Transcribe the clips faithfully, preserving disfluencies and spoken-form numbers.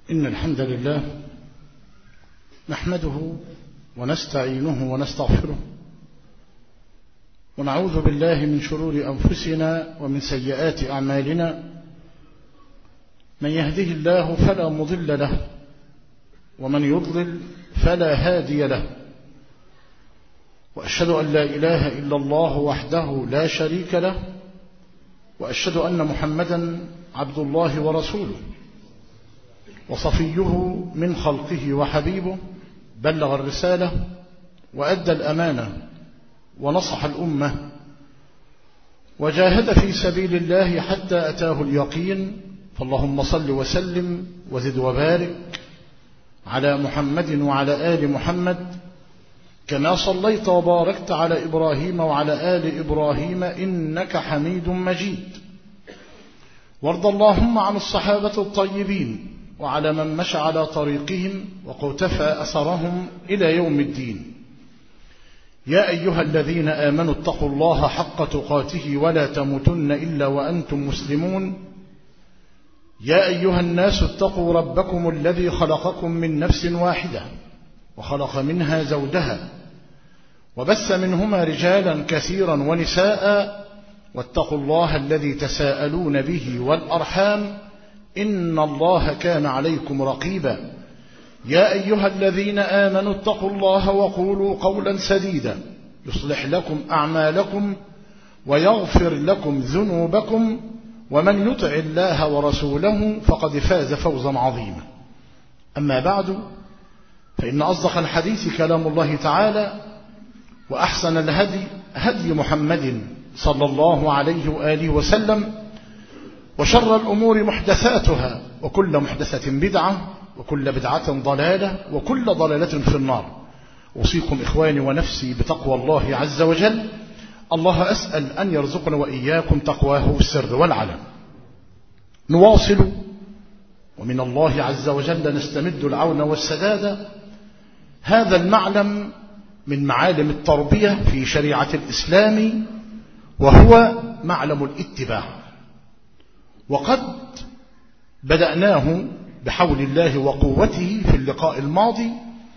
إن الحمد لله نحمده ونستعينه ونستغفره ونعوذ بالله من شرور أنفسنا ومن سيئات أعمالنا. من يهده الله فلا مضل له ومن يضلل فلا هادي له، وأشهد أن لا إله إلا الله وحده لا شريك له، وأشهد أن محمدا عبد الله ورسوله وصفيه من خلقه وحبيبه، بلغ الرسالة وأدى الأمانة ونصح الأمة وجاهد في سبيل الله حتى أتاه اليقين. فاللهم صل وسلم وزد وبارك على محمد وعلى آل محمد كما صليت وباركت على إبراهيم وعلى آل إبراهيم إنك حميد مجيد. وارض اللهم عن الصحابة الطيبين وعلى من مشى على طريقهم وقتفى أثرهم إلى يوم الدين. يا أيها الذين آمنوا اتقوا الله حق تقاته ولا تموتن إلا وأنتم مسلمون. يا أيها الناس اتقوا ربكم الذي خلقكم من نفس واحدة وخلق منها زوجها وبث منهما رجالا كثيرا ونساء، واتقوا الله الذي تساءلون به والأرحام إن الله كان عليكم رقيبا. يا أيها الذين آمنوا اتقوا الله وقولوا قولا سديدا يصلح لكم أعمالكم ويغفر لكم ذنوبكم، ومن يطع الله ورسوله فقد فاز فوزا عظيما. أما بعد، فإن أصدق الحديث كلام الله تعالى، وأحسن الهدي هدي محمد صلى الله عليه وآله وسلم، وشر الأمور محدثاتها، وكل محدثة بدعة، وكل بدعة ضلالة، وكل ضلالة في النار. أوصيكم إخواني ونفسي بتقوى الله عز وجل. الله أسأل أن يرزقنا وإياكم تقواه في السر والعلن. نواصل، ومن الله عز وجل نستمد العون والسداد. هذا المعلم من معالم التربية في شريعة الإسلام، وهو معلم الاتباع. وقد بدأناه بحول الله وقوته في اللقاء الماضي،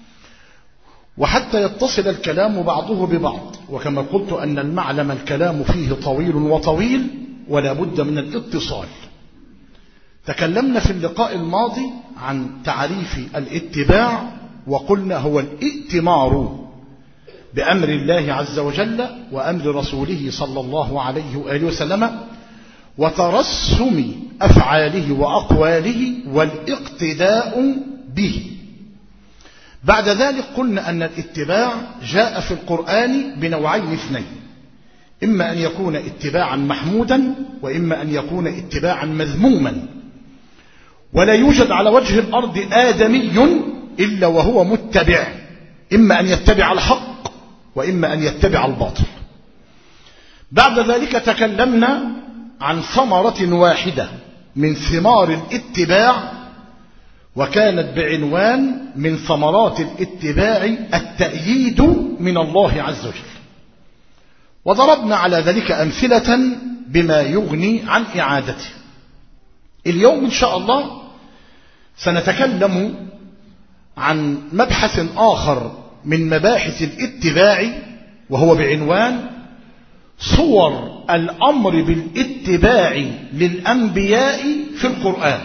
وحتى يتصل الكلام بعضه ببعض. وكما قلت أن المعلم الكلام فيه طويل وطويل ولا بد من الاتصال. تكلمنا في اللقاء الماضي عن تعريف الاتباع، وقلنا هو الائتمار بأمر الله عز وجل وأمر رسوله صلى الله عليه وآله وسلم، وترسم أفعاله وأقواله والاقتداء به. بعد ذلك قلنا أن الاتباع جاء في القرآن بنوعين اثنين: إما أن يكون اتباعا محمودا، وإما أن يكون اتباعا مذموما. ولا يوجد على وجه الأرض آدمي إلا وهو متبع، إما أن يتبع الحق وإما أن يتبع الباطل. بعد ذلك تكلمنا عن ثمرة واحدة من ثمار الاتباع، وكانت بعنوان من ثمرات الاتباع التأييد من الله عز وجل. وضربنا على ذلك أمثلة بما يغني عن إعادته. اليوم إن شاء الله سنتكلم عن مبحث آخر من مباحث الاتباع، وهو بعنوان صور الأمر بالاتباع للأنبياء في القرآن.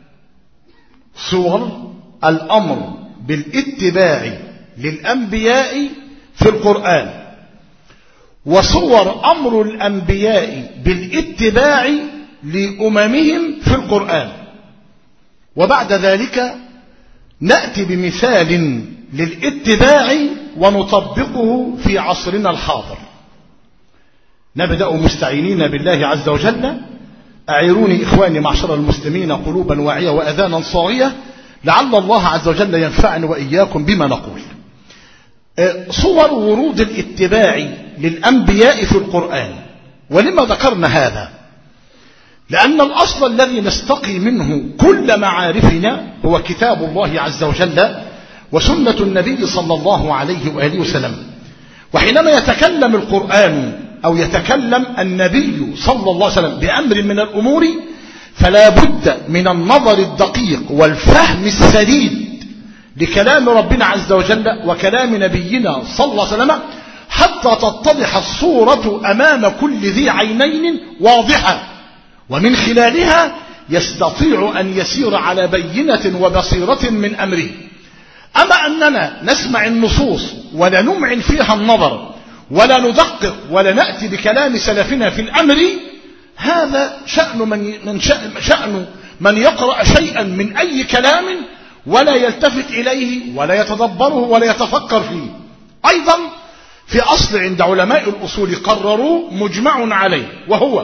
صور الأمر بالاتباع للأنبياء في القرآن، وصور أمر الأنبياء بالاتباع لأممهم في القرآن. وبعد ذلك نأتي بمثال للاتباع ونطبقه في عصرنا الحاضر. نبدأ مستعينين بالله عز وجل. أعيروني إخواني معشر المسلمين قلوبا واعية وأذانا صاغية، لعل الله عز وجل ينفعني وإياكم بما نقول. صور ورود الاتباع للأنبياء في القرآن. ولما ذكرنا هذا؟ لأن الأصل الذي نستقي منه كل معارفنا هو كتاب الله عز وجل وسنة النبي صلى الله عليه وآله وسلم. وحينما يتكلم القرآن أو يتكلم النبي صلى الله عليه وسلم بأمر من الأمور، فلا بد من النظر الدقيق والفهم السديد لكلام ربنا عز وجل وكلام نبينا صلى الله عليه وسلم حتى تتضح الصورة أمام كل ذي عينين واضحة، ومن خلالها يستطيع أن يسير على بينة وبصيرة من أمره. أما أننا نسمع النصوص ولا نمعن فيها النظر ولا ندقق ولا نأتي بكلام سلفنا في الأمر، هذا شأن من, من شأن, شأن من يقرأ شيئا من أي كلام ولا يلتفت إليه ولا يتدبره ولا يتفكر فيه. أيضا في أصل عند علماء الأصول قرروا مجمع عليه، وهو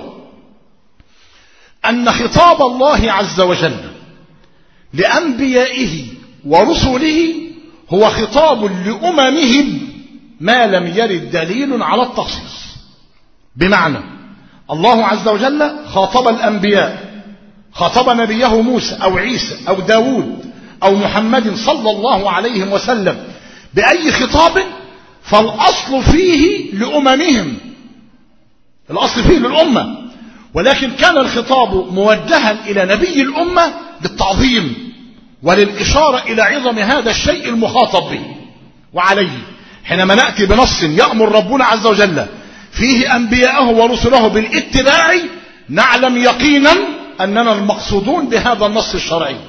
أن خطاب الله عز وجل لأنبيائه ورسله هو خطاب لأممهم ما لم يرد دليل على التخصيص. بمعنى الله عز وجل خاطب الأنبياء، خاطب نبيه موسى أو عيسى أو داود أو محمد صلى الله عليه وسلم بأي خطاب فالأصل فيه لأممهم، الأصل فيه للأمة، ولكن كان الخطاب موجها إلى نبي الأمة للتعظيم وللإشارة إلى عظم هذا الشيء المخاطب به. وعليه حينما نأتي بنص يأمر ربنا عز وجل فيه أنبياءه ورسله بالاتباع نعلم يقينا أننا المقصودون بهذا النص الشرعي.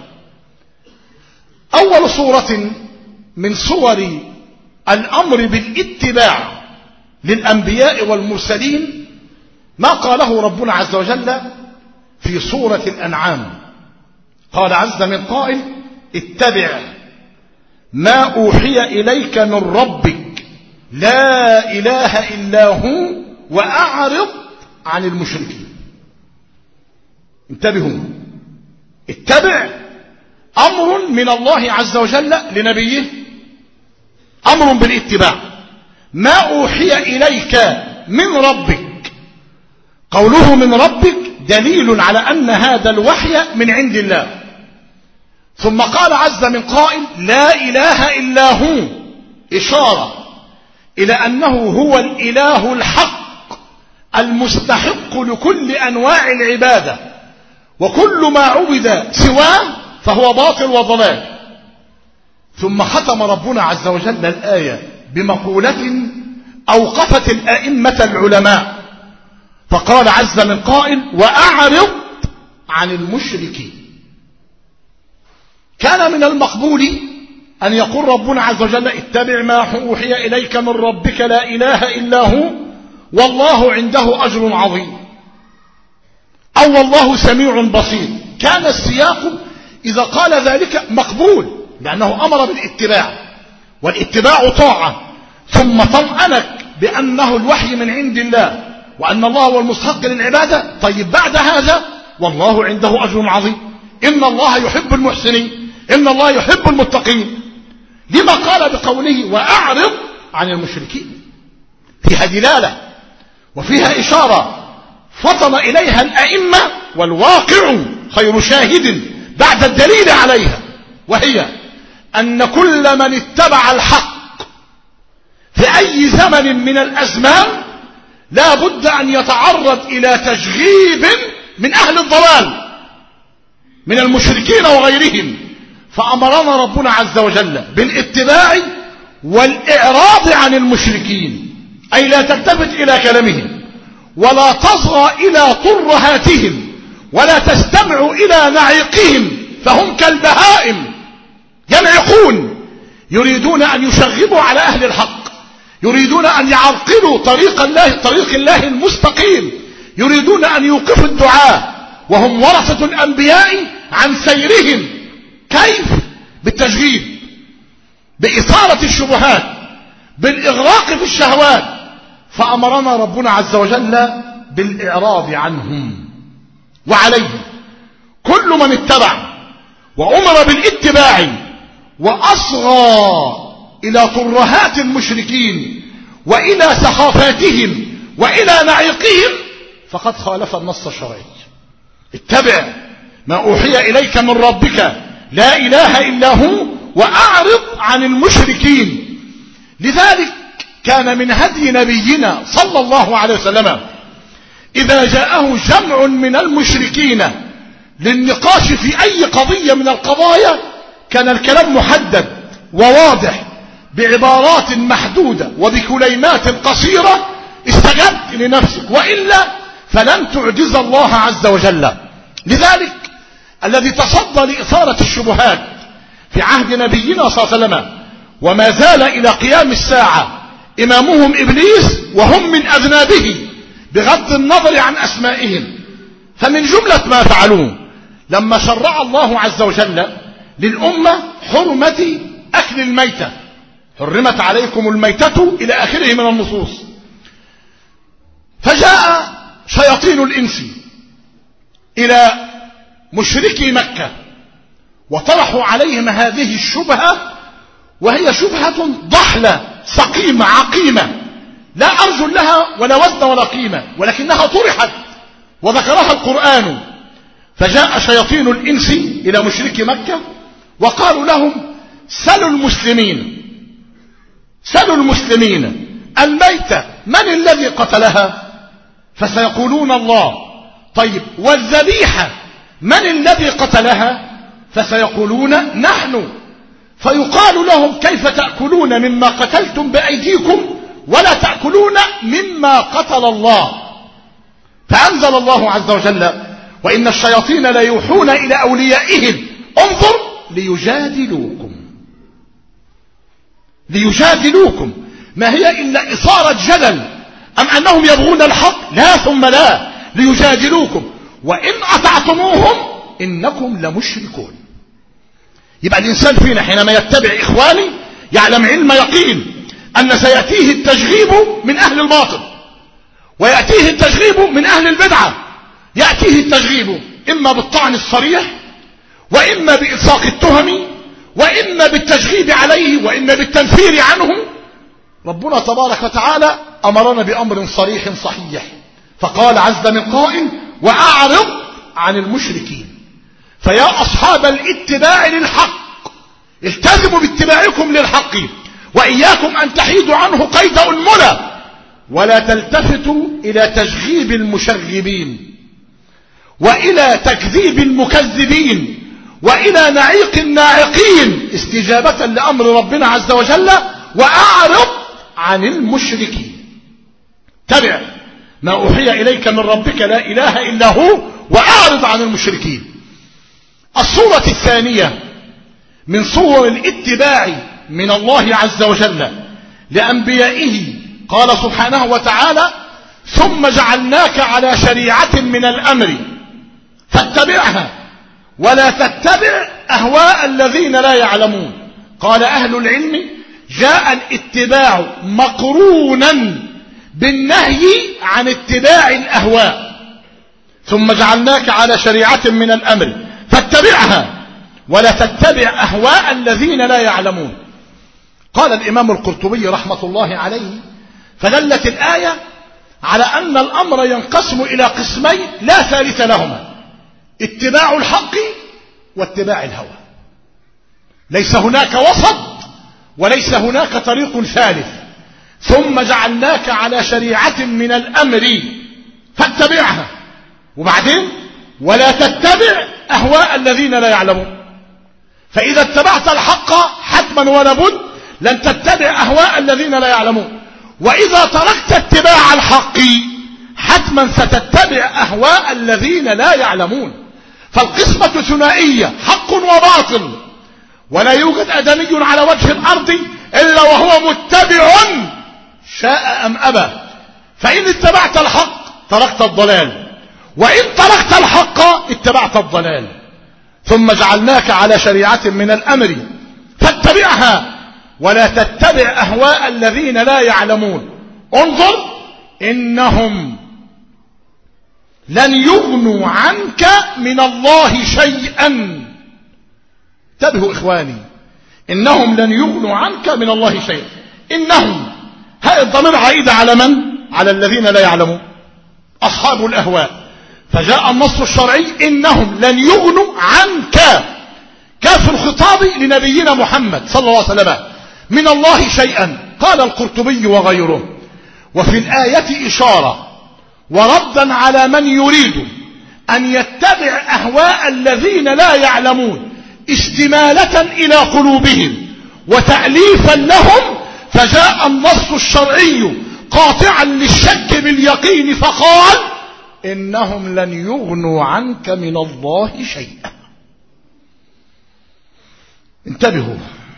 أول صورة من صور الأمر بالاتباع للأنبياء والمرسلين ما قاله ربنا عز وجل في سورة الأنعام. قال عز من قائل اتبع ما أوحي إليك من ربك لا إله إلا هو وأعرض عن المشركين. انتبهوا، اتبع أمر من الله عز وجل لنبيه، أمر بالاتباع. ما أوحي إليك من ربك، قوله من ربك دليل على أن هذا الوحي من عند الله. ثم قال عز من قائل لا إله إلا هو، إشارة إلى أنه هو الإله الحق المستحق لكل أنواع العبادة، وكل ما عبد سواه فهو باطل وضلال. ثم ختم ربنا عز وجل الآية بمقولة أوقفت الأئمة العلماء، فقال عز من قائل وأعرض عن المشركين. كان من المقبول أن يقول ربنا عز وجل اتبع ما أوحي إليك من ربك لا إله إلا هو والله عنده أجر عظيم، أو والله سميع بصير. كان السياق إذا قال ذلك مقبول لأنه أمر بالاتباع، والاتباع طاعة، ثم طمأنك بأنه الوحي من عند الله وأن الله هو المستحق للعبادة. طيب بعد هذا والله عنده أجر عظيم، إن الله يحب المحسنين، إن الله يحب المتقين. لما قال بقوله وأعرض عن المشركين؟ فيها دلالة وفيها إشارة فطن إليها الأئمة، والواقع خير شاهد بعد الدليل عليها، وهي أن كل من اتبع الحق في أي زمن من الأزمان لا بد أن يتعرض إلى تشغيب من أهل الضلال من المشركين وغيرهم. فأمرنا ربنا عز وجل بالاتباع والإعراض عن المشركين، أي لا تلتفت إلى كلامهم ولا تصغى إلى طرهاتهم ولا تستمع إلى نعيقهم، فهم كالبهائم ينعقون، يريدون أن يشغبوا على أهل الحق، يريدون أن يعرقلوا طريق الله طريق الله المستقيم، يريدون أن يوقفوا الدعاء وهم ورثة الأنبياء عن سيرهم. كيف؟ بالتشغيب، بإثارة الشبهات، بالإغراق في الشهوات. فأمرنا ربنا عز وجل بالإعراض عنهم. وعليه كل من اتبع وأمر بالاتباع وأصغى إلى طرهات المشركين وإلى سخافاتهم وإلى نعيقهم فقد خالف النص الشرعي. اتبع ما أوحي إليك من ربك لا إله إلا هو وأعرض عن المشركين. لذلك كان من هدي نبينا صلى الله عليه وسلم إذا جاءه جمع من المشركين للنقاش في أي قضية من القضايا كان الكلام محدد وواضح بعبارات محدودة وبكلمات قصيرة استجبت لنفسك، وإلا فلن تعجز الله عز وجل. لذلك الذي تصدى لإثارة الشبهات في عهد نبينا صلى الله عليه وسلم وما زال إلى قيام الساعة إمامهم إبليس وهم من أذنابه بغض النظر عن أسمائهم. فمن جملة ما فعلوه لما شرع الله عز وجل للأمة حرمة أكل الميتة، حرمت عليكم الميتة إلى آخره من النصوص، فجاء شياطين الإنس إلى مشركي مكة وطرحوا عليهم هذه الشبهة، وهي شبهة ضحلة سقيمة عقيمة لا أرجل لها ولا وزن ولا قيمة، ولكنها طرحت وذكرها القرآن. فجاء شياطين الإنس إلى مشركي مكة وقالوا لهم سلوا المسلمين سلوا المسلمين الميتة من الذي قتلها؟ فسيقولون الله. طيب والذبيحة من الذي قتلها؟ فسيقولون نحن. فيقال لهم كيف تأكلون مما قتلتم بأيديكم ولا تأكلون مما قتل الله؟ فأنزل الله عز وجل وإن الشياطين لا يوحون إلى أوليائهم انظر ليجادلوكم ليجادلوكم ما هي إلا إثارة جدل أم أنهم يبغون الحق؟ لا ثم لا، ليجادلوكم وإن أطعتموهم إنكم لمشركون. يبقى الإنسان فينا حينما يتبع إخواني يعلم علم يقين أن سيأتيه التشغيب من أهل الباطل ويأتيه التشغيب من أهل البدعة. يأتيه التشغيب إما بالطعن الصريح وإما بإلصاق التهم وإما بالتشغيب عليه وإما بالتنفير عنه. ربنا تبارك وتعالى أمرنا بأمر صريح صحيح فقال عز من قائل وأعرض عن المشركين. فيا أصحاب الاتباع للحق التزموا باتباعكم للحق وإياكم أن تحيدوا عنه قيد أنملة ولا تلتفتوا إلى تشغيب المشغبين وإلى تكذيب المكذبين وإلى نعيق الناعقين استجابة لأمر ربنا عز وجل. وأعرض عن المشركين تبع ما أوحي إليك من ربك لا إله إلا هو وأعرض عن المشركين. الصورة الثانية من صور الاتباع من الله عز وجل لأنبيائه قال سبحانه وتعالى ثم جعلناك على شريعة من الأمر فاتبعها ولا تتبع أهواء الذين لا يعلمون. قال أهل العلم جاء الاتباع مقرونا بالنهي عن اتباع الأهواء. ثم جعلناك على شريعة من الأمر فاتبعها ولا تتبع أهواء الذين لا يعلمون. قال الإمام القرطبي رحمة الله عليه فدلت الآية على أن الأمر ينقسم إلى قسمين لا ثالث لهما اتباع الحق واتباع الهوى. ليس هناك وسط وليس هناك طريق ثالث. ثم جعلناك على شريعة من الأمر فاتبعها وبعدين ولا تتبع أهواء الذين لا يعلمون. فإذا اتبعت الحق حتما ولابد لن تتبع أهواء الذين لا يعلمون، وإذا تركت اتباع الحق حتما ستتبع أهواء الذين لا يعلمون. فالقسمة ثنائية حق وباطل، ولا يوجد آدمي على وجه الأرض إلا وهو متبع شاء أم أبى. فإن اتبعت الحق تركت الضلال، وإن تركت الحق اتبعت الضلال. ثم جعلناك على شريعة من الأمر فاتبعها ولا تتبع أهواء الذين لا يعلمون. انظر إنهم لن يغنوا عنك من الله شيئا. انتبهوا إخواني، إنهم لن يغنوا عنك من الله شيئا. إنهم هذا الضمير عائد على من؟ على الذين لا يعلمون أصحاب الأهواء. فجاء النص الشرعي إنهم لن يغنوا عنك كاف الخطاب لنبينا محمد صلى الله عليه وسلم من الله شيئا. قال القرطبي وغيره وفي الآية إشارة وردا على من يريد أن يتبع أهواء الذين لا يعلمون استمالة إلى قلوبهم وتأليفا لهم، فجاء النص الشرعي قاطعا للشك باليقين فقال إنهم لن يغنوا عنك من الله شيئا. انتبهوا.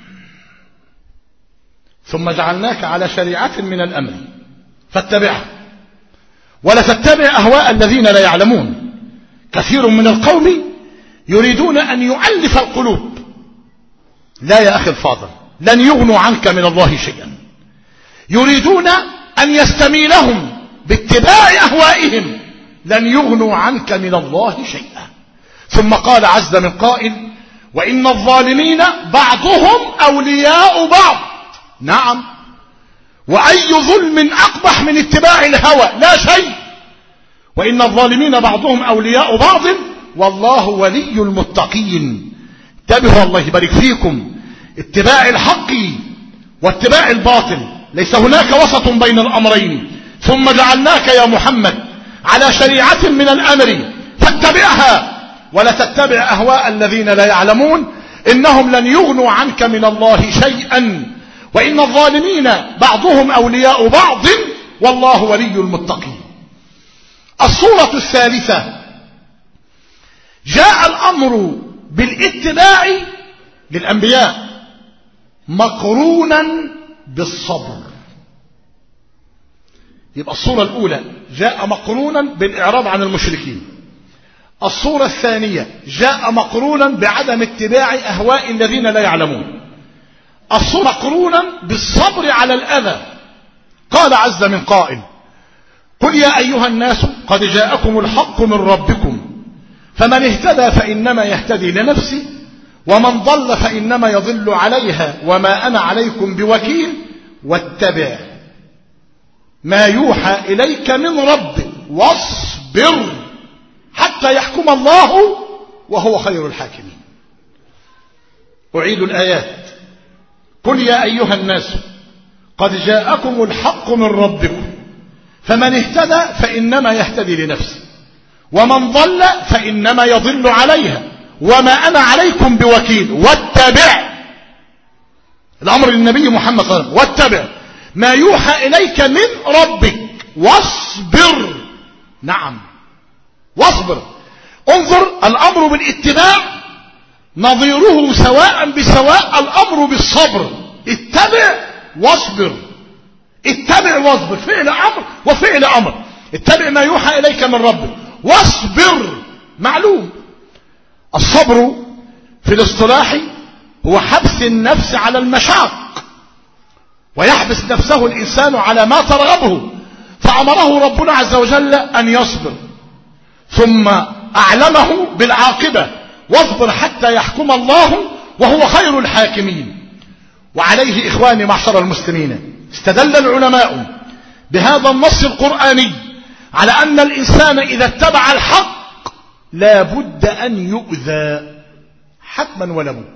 ثم جعلناك على شريعة من الأمر فاتبعها ولا تتبع أهواء الذين لا يعلمون. كثير من القوم يريدون أن يؤلف القلوب. لا يا أخي الفاضل، لن يغنوا عنك من الله شيئا. يريدون أن يستميلهم باتباع أهوائهم، لن يغنوا عنك من الله شيئا. ثم قال عز من قائل وإن الظالمين بعضهم أولياء بعض. نعم، وأي ظلم أقبح من اتباع الهوى؟ لا شيء. وإن الظالمين بعضهم أولياء بعض والله ولي المتقين. انتبهوا الله يبارك فيكم. اتباع الحق واتباع الباطل، ليس هناك وسط بين الأمرين. ثم جعلناك يا محمد على شريعة من الأمر فاتبعها ولا تتبع أهواء الذين لا يعلمون إنهم لن يغنوا عنك من الله شيئا. وإن الظالمين بعضهم أولياء بعض والله ولي المتقين. الصورة الثالثة جاء الأمر بالاتباع للأنبياء مقرونا بالصبر. يبقى الصورة الأولى جاء مقرونا بالإعراض عن المشركين. الصورة الثانية جاء مقرونا بعدم اتباع أهواء الذين لا يعلمون. الصورة مقرونا بالصبر على الأذى. قال عز من قائل قل يا أيها الناس قد جاءكم الحق من ربكم فمن اهتدى فإنما يهتدي لنفسه ومن ضل فإنما يضل عليها وما أنا عليكم بوكيل واتبع ما يوحى إليك من ربك واصبر حتى يحكم الله وهو خير الحاكمين. أعيد الآيات. قل يا أيها الناس قد جاءكم الحق من ربكم فمن اهتدى فإنما يهتدي لنفسه ومن ضل فإنما يضل عليها وما أنا عليكم بوكيل واتبع. الأمر للنبي محمد صلى الله عليه وسلم واتبع ما يوحى إليك من ربك واصبر. نعم واصبر. انظر، الأمر بالاتباع نظيره سواء بسواء الأمر بالصبر. اتبع واصبر. اتبع واصبر، فعل أمر وفعل أمر. اتبع ما يوحى إليك من ربك واصبر. معلوم الصبر في الاصطلاح هو حبس النفس على المشاق، ويحبس نفسه الإنسان على ما ترغبه، فأمره ربنا عز وجل أن يصبر ثم أعلمه بالعاقبة واصبر حتى يحكم الله وهو خير الحاكمين. وعليه إخواني معشر المسلمين استدل العلماء بهذا النص القرآني على أن الإنسان إذا اتبع الحق لا بد أن يؤذى حتما ولا بد،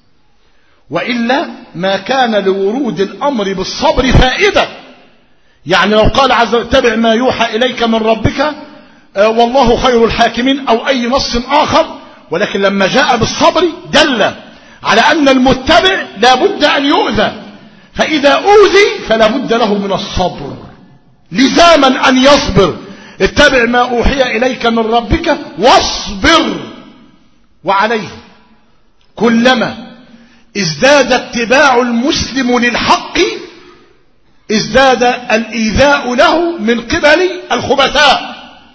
وإلا ما كان لورود الأمر بالصبر فائدة. يعني لو قال عز وجل اتبع ما يوحى إليك من ربك والله خير الحاكمين أو أي نص آخر، ولكن لما جاء بالصبر دل على أن المتبع لا بد أن يؤذى، فإذا أوذي فلا بد له من الصبر لزاما أن يصبر. اتبع ما أوحي إليك من ربك واصبر. وعليه كلما ازداد اتباع المسلم للحق ازداد الإيذاء له من قبل الخبثاء،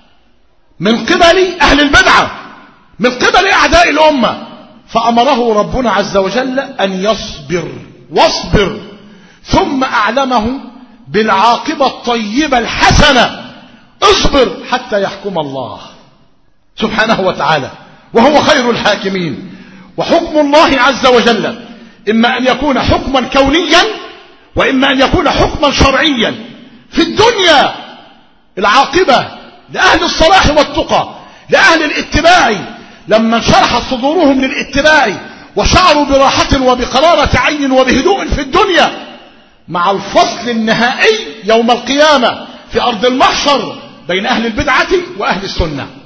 من قبل أهل البدعة، من قبل أعداء الأمة، فأمره ربنا عز وجل أن يصبر واصبر، ثم أعلمه بالعاقبة الطيبة الحسنة اصبر حتى يحكم الله سبحانه وتعالى وهو خير الحاكمين. وحكم الله عز وجل إما أن يكون حكما كونيا وإما أن يكون حكما شرعيا. في الدنيا العاقبة لأهل الصلاح والتقى، لأهل الاتباع، لما انشرحت صدورهم للاتباع وشعروا براحة وبقرارة عين وبهدوء في الدنيا، مع الفصل النهائي يوم القيامة في أرض المحشر بين أهل البدعة وأهل السنة.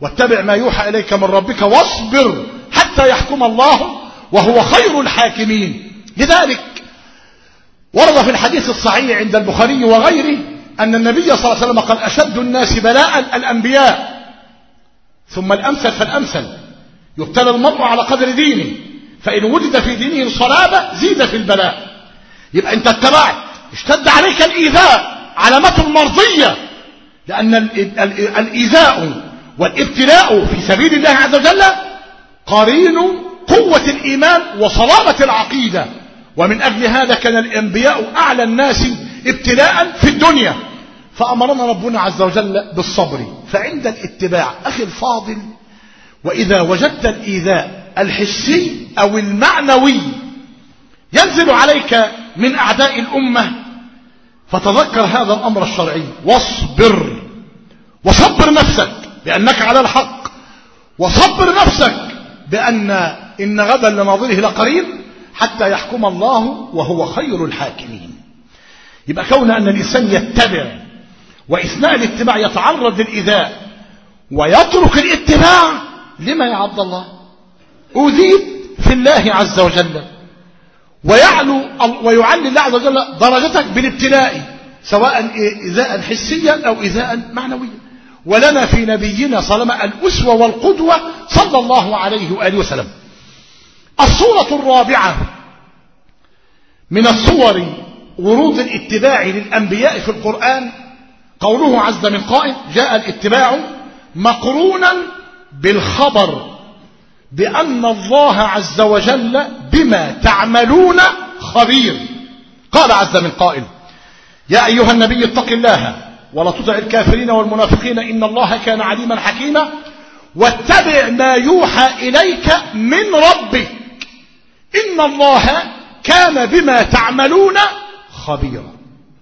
واتبع ما يوحى إليك من ربك واصبر حتى يحكم الله وهو خير الحاكمين. لذلك ورد في الحديث الصحيح عند البخاري وغيره أن النبي صلى الله عليه وسلم قال أشد الناس بلاء الأنبياء ثم الأمثل فالأمثل، يبتلى المرء على قدر دينه، فإن وجد في دينه الصلابة زيد في البلاء. يبقى أنت اتبعت، اشتد عليك الإيذاء، علامة مرضية، لأن الإيذاء والابتلاء في سبيل الله عز وجل قرين قوة الإيمان وصلابة العقيدة. ومن أجل هذا كان الأنبياء أعلى الناس ابتلاء في الدنيا، فأمرنا ربنا عز وجل بالصبر. فعند الاتباع أخي الفاضل، وإذا وجدت الإيذاء الحسي أو المعنوي ينزل عليك من أعداء الأمة، فتذكر هذا الأمر الشرعي، واصبر، وصبر نفسك بأنك على الحق، وصبر نفسك بأن إن غدا لناظره لقريب حتى يحكم الله وهو خير الحاكمين. يبقى كون أن الإنسان يتبع وإثناء الاتباع يتعرض للإيذاء ويترك الاتباع، لما يا عبد الله؟ أذيت في الله عز وجل، ويعلو ويعلي الله عز وجل درجتك بالابتلاء، سواء إيذاء حسيا أو إيذاء معنويا. ولنا في نبينا صلى الله عليه وسلم الأسوة والقدوة صلى الله عليه وآله وسلم. الصورة الرابعة من الصور ورود الاتباع للأنبياء في القرآن قوله عز من قائل: جاء الاتباع مقرونا بالخبر بأن الله عز وجل بما تعملون خبير. قال عز من قائل: يا أيها النبي اتق الله ولا تطع الكافرين والمنافقين إن الله كان عليما حكيما واتبع ما يوحى إليك من ربك إن الله كان بما تعملون خبيرا.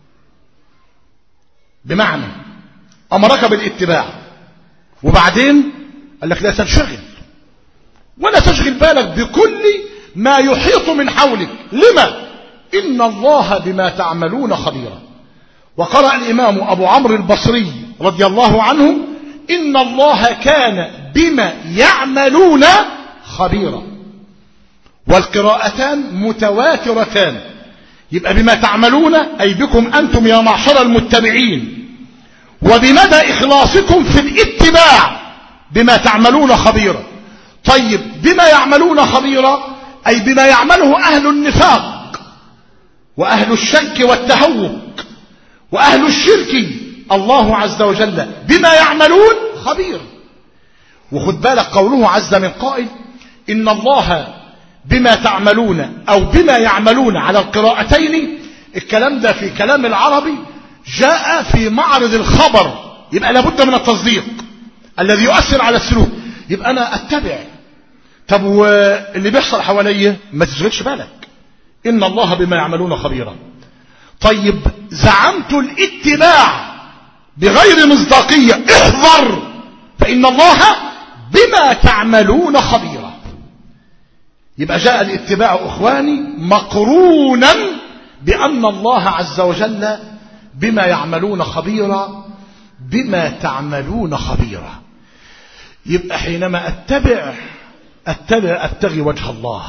بمعنى أمرك بالاتباع، وبعدين قال لك لا تنشغل ولا تشغل بالك بكل ما يحيط من حولك. لما؟ إن الله بما تعملون خبيرا. وقرأ الإمام أبو عمرو البصري رضي الله عنه: إن الله كان بما يعملون خبيرا. والقراءتان متواترتان، يبقى بما تعملون أي بكم أنتم يا معشر المتبعين، وبمدى إخلاصكم في الاتباع بما تعملون خبيرا. طيب بما يعملون خبيرا أي بما يعمله أهل النفاق وأهل الشك والتهوك وأهل الشرك، الله عز وجل بما يعملون خبير. وخد بالك قوله عز من قائل: إن الله بما تعملون أو بما يعملون على القراءتين، الكلام ده في كلام العربي جاء في معرض الخبر، يبقى لابد من التصديق الذي يؤثر على السلوك. يبقى أنا أتبع. طب واللي بيحصل حواليا ما تشغلش بالك، إن الله بما يعملون خبيرا. طيب زعمت الاتباع بغير مصداقية، احذر فإن الله بما تعملون خبيرا. يبقى جاء الاتباع أخواني مقرونا بأن الله عز وجل بما يعملون خبيرا، بما تعملون خبيرا. يبقى حينما أتبع أتبع أبتغي وجه الله.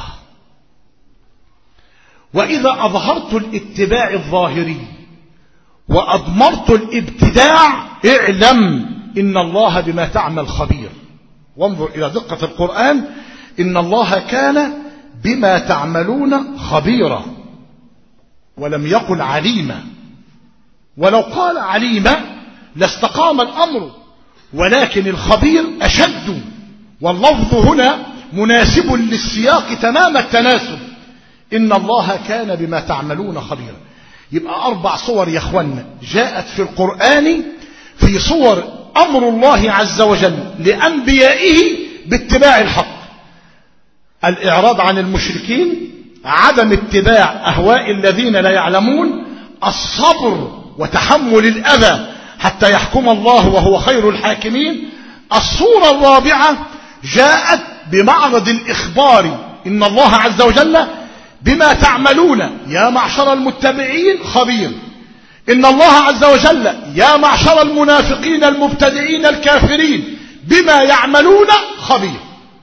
وإذا أظهرت الاتباع الظاهري وأضمرت الابتداع، اعلم إن الله بما تعمل خبير. وانظر إلى دقة القرآن: إن الله كان بما تعملون خبيرا، ولم يقل عليما. ولو قال عليما لاستقام الأمر، ولكن الخبير أشد، واللفظ هنا مناسب للسياق تمام التناسب. إن الله كان بما تعملون خبيرا. يبقى أربع صور يا أخوانا جاءت في القرآن في صور أمر الله عز وجل لأنبيائه باتباع الحق: الإعراض عن المشركين، عدم اتباع أهواء الذين لا يعلمون، الصبر وتحمل الأذى حتى يحكم الله وهو خير الحاكمين. الصورة الرابعة جاءت بمعرض الإخبار: إن الله عز وجل بما تعملون يا معشر المتبعين خبير. إن الله عز وجل يا معشر المنافقين المبتدعين الكافرين بما يعملون خبير.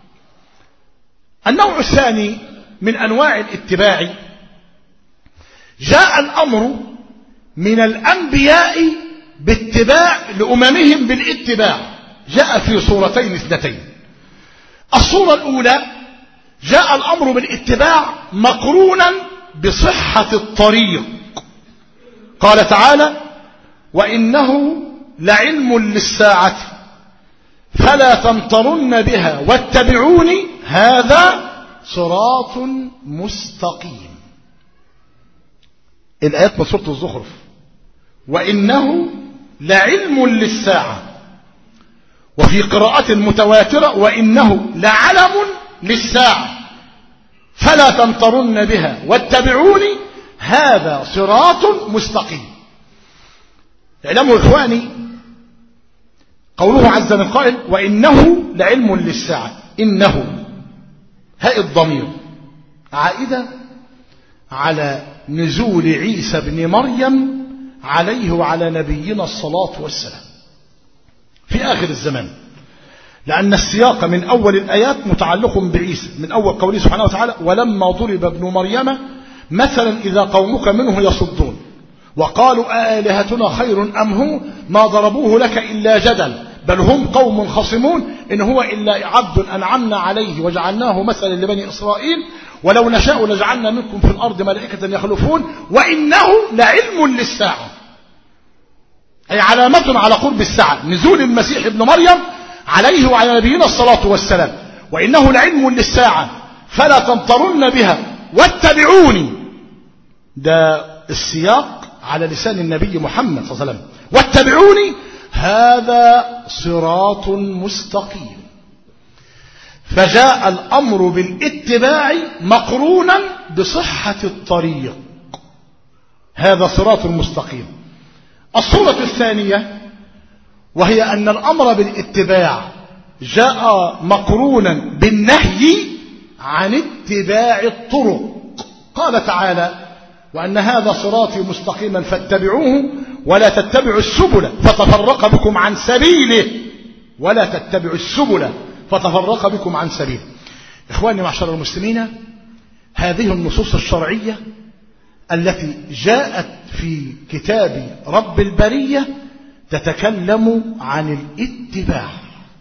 النوع الثاني من أنواع الاتباع، جاء الأمر من الأنبياء باتباع لأممهم بالاتباع، جاء في صورتين اثنتين. الصورة الأولى جاء الأمر بالاتباع مقرونا بصحة الطريق. قال تعالى: وإنه لعلم للساعة فلا تمترن بها واتبعوني هذا صراط مستقيم. الآيات من سورة الزخرف: وإنه لعلم للساعة، وفي قراءة متواترة: وإنه لعلم للساعة فلا تمترن بها واتبعوني هذا صراط مستقيم. اعلموا إخواني، قوله عز من قائل: وإنه لعلم للساعة، إنه هاء الضمير عائدة على نزول عيسى بن مريم عليه وعلى نبينا الصلاة والسلام في آخر الزمان، لأن السياق من أول الآيات متعلق بعيسى، من أول قوله سبحانه وتعالى: ولما ضرب ابن مريم مثلا إذا قومك منه يصدون وقالوا آلهتنا خير أم هو ما ضربوه لك إلا جدل بل هم قوم خصمون إن هو إلا عبد أنعمنا عليه وجعلناه مثلا لبني إسرائيل ولو نشاء لجعلنا منكم في الأرض ملائكة يخلفون وإنه لعلم للساعة، أي علامة على قرب الساعة، نزول المسيح ابن مريم عليه وعلى نبينا الصلاة والسلام. وإنه لعلم للساعة فلا تمترن بها واتبعوني، ده السياق على لسان النبي محمد صلى الله عليه وسلم، واتبعوني هذا صراط مستقيم. فجاء الأمر بالاتباع مقرونا بصحة الطريق، هذا صراط مستقيم. الصورة الثانية وهي أن الأمر بالاتباع جاء مقرونا بالنهي عن اتباع الطرق. قال تعالى: وأن هذا صراطي مستقيما فاتبعوه ولا تتبعوا السبل فتفرق بكم عن سبيله ولا تتبعوا السبل فتفرق بكم عن سبيله. إخواني معشر المسلمين، هذه النصوص الشرعية التي جاءت في كتاب رب البرية تتكلم عن الاتباع،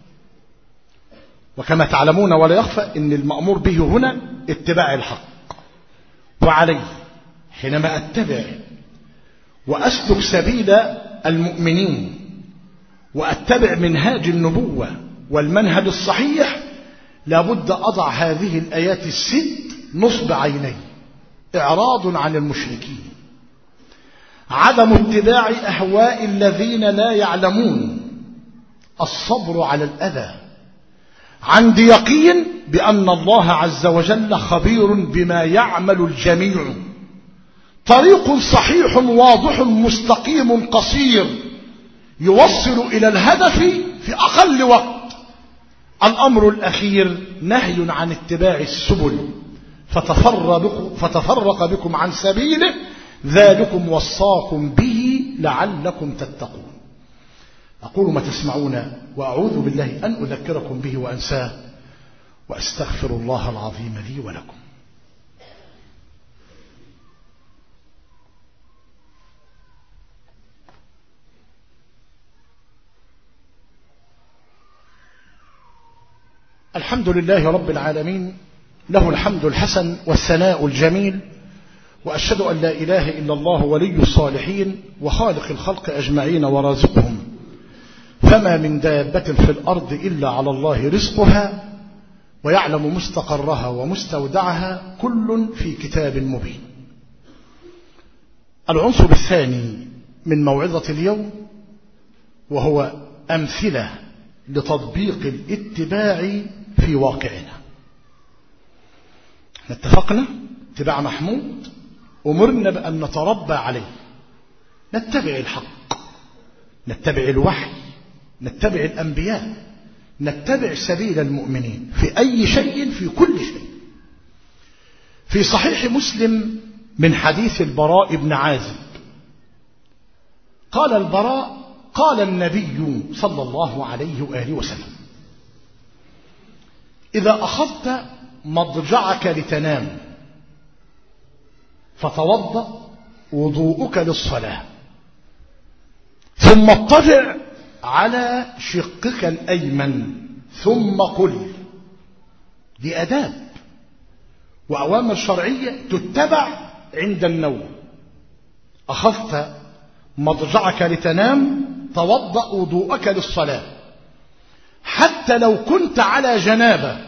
وكما تعلمون ولا يخفى أن المأمور به هنا اتباع الحق، وعليه حينما أتبع وأسلك سبيل المؤمنين وأتبع منهاج النبوة والمنهج الصحيح لابد أضع هذه الآيات الست نصب عيني: إعراض عن المشركين، عدم اتباع أهواء الذين لا يعلمون، الصبر على الأذى، عندي يقين بأن الله عز وجل خبير بما يعمل الجميع، طريق صحيح واضح مستقيم قصير يوصل إلى الهدف في أقل وقت. الأمر الأخير نهي عن اتباع السبل فتفرق, فتفرق بكم عن سبيله ذلكم وصاكم به لعلكم تتقون. أقول ما تسمعون وأعوذ بالله أن أذكركم به وأنساه، وأستغفر الله العظيم لي ولكم. الحمد لله رب العالمين، له الحمد الحسن والثناء الجميل، وأشهد أن لا إله إلا الله ولي الصالحين وخالق الخلق أجمعين ورازقهم، فما من دابة في الأرض إلا على الله رزقها ويعلم مستقرها ومستودعها كل في كتاب مبين. العنصر الثاني من موعظة اليوم وهو أمثلة لتطبيق الاتباع في واقعنا. اتفقنا اتباع محمود، أمرنا بأن نتربى عليه، نتبع الحق، نتبع الوحي، نتبع الأنبياء، نتبع سبيل المؤمنين في أي شيء في كل شيء. في صحيح مسلم من حديث البراء بن عازب قال البراء: قال النبي صلى الله عليه وآله وسلم: إذا أخذت مضجعك لتنام فتوضأ وضوءك للصلاة ثم اضطجع على شقك الأيمن ثم قل، دي أداب وأوامر شرعية تتبع عند النوم. أخذت مضجعك لتنام توضأ وضوءك للصلاة، حتى لو كنت على جنابة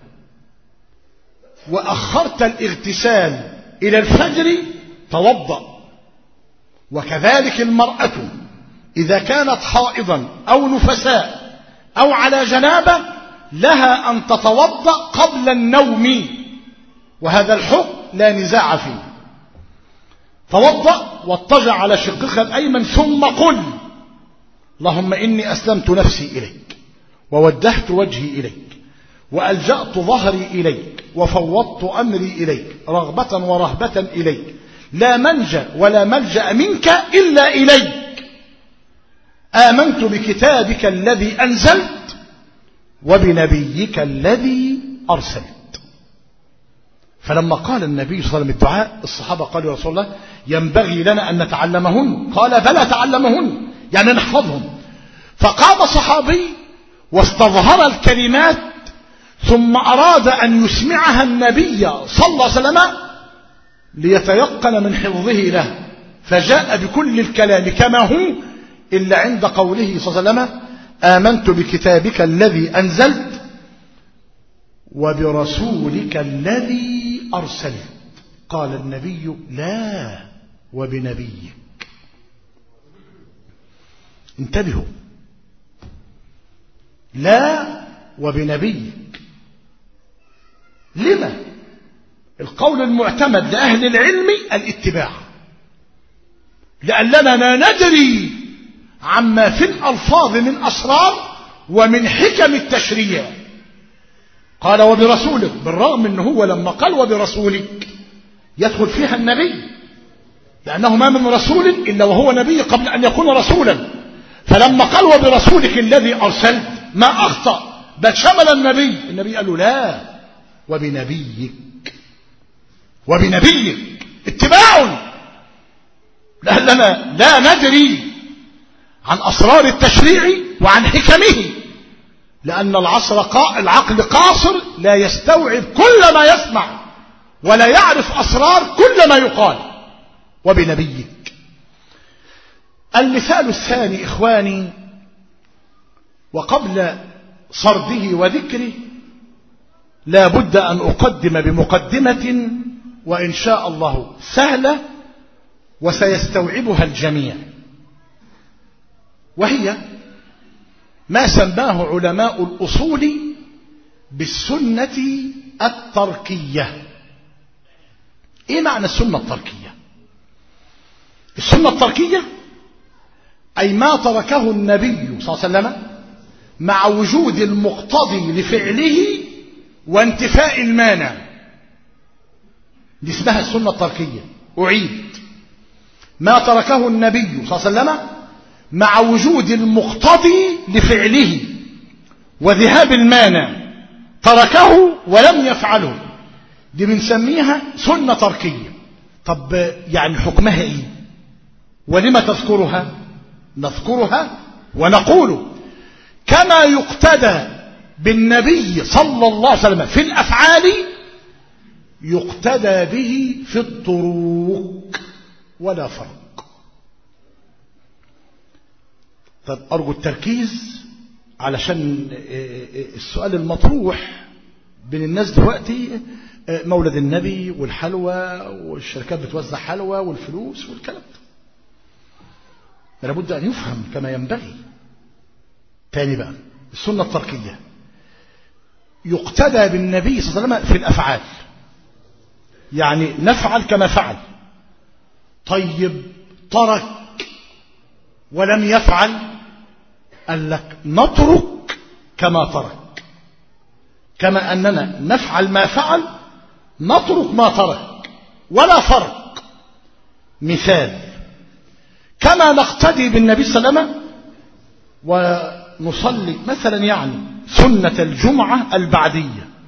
وأخرت الاغتسال إلى الفجر توضأ. وكذلك المرأة إذا كانت حائضا أو نفساء أو على جنابة لها أن تتوضأ قبل النوم، وهذا الحكم لا نزاع فيه. توضأ واضطجع على شقك الأيمن ثم قل اللهم إني أسلمت نفسي إليك ووجهت وجهي إليك وألجأت ظهري إليك وفوضت أمري إليك رغبة ورهبة إليك، لا منجا ولا ملجأ منك إلا إليك، آمنت بكتابك الذي أنزلت وبنبيك الذي أرسلت. فلما قال النبي صلى الله عليه وسلم الدعاء الصحابة قالوا يا رسول الله ينبغي لنا أن نتعلمهن، قال بلى تعلمهن يعني نحفظهم. فقام صحابي واستظهر الكلمات ثم أراد أن يسمعها النبي صلى الله عليه وسلم ليتيقن من حفظه له، فجاء بكل الكلام كما هو إلا عند قوله صلى الله عليه وسلم آمنت بكتابك الذي أنزلت وبرسولك الذي أرسلت. قال النبي لا وبنبيك. انتبهوا، لا وبنبيك. لما؟ القول المعتمد لأهل العلم الاتباع، لأننا لا ندري عما في الألفاظ من أسرار ومن حكم التشريع. قال وبرسولك، بالرغم أنه هو لما قال وبرسولك يدخل فيها النبي، لأنه ما من رسول إلا وهو نبي قبل أن يكون رسولا. فلما قال وبرسولك الذي أرسلت ما أخطأ بل شمل النبي. النبي قال له لا وبنبيك، وبنبيك اتباع، لأننا لا ندري عن أسرار التشريع وعن حكمه، لأن العصر قا... العقل قاصر لا يستوعب كل ما يسمع ولا يعرف أسرار كل ما يقال. وبنبيك. المثال الثاني إخواني، وقبل صرده وذكره لا بد أن أقدم بمقدمة وإن شاء الله سهلة وسيستوعبها الجميع، وهي ما سماه علماء الأصول بالسنة التركية. إيه معنى السنة التركية؟ السنة التركية أي ما تركه النبي صلى الله عليه وسلم مع وجود المقتضي لفعله وانتفاء المانع، دي اسمها السنة التركية. أعيد، ما تركه النبي صلى الله عليه وسلم مع وجود المقتضي لفعله وذهاب المانع، تركه ولم يفعله، دي بنسميها سنة تركية. طب يعني حكمها ايه ولما تذكرها؟ نذكرها ونقول كما يقتدى بالنبي صلى الله عليه وسلم في الأفعال يقتدى به في الطرق ولا فرق. طب أرجو التركيز علشان السؤال المطروح بين الناس دلوقتي مولد النبي والحلوى والشركات بتوزع حلوى والفلوس والكلام ده، لابد أن يفهم كما ينبغي. تاني بقى، السنة التركية يقتدى بالنبي صلى الله عليه وسلم في الأفعال، يعني نفعل كما فعل. طيب ترك ولم يفعل، قال لك نترك كما ترك، كما أننا نفعل ما فعل نترك ما ترك ولا فرق. مثال، كما نقتدي بالنبي صلى الله عليه وسلم ونصلي مثلا يعني سنة الجمعة البعدية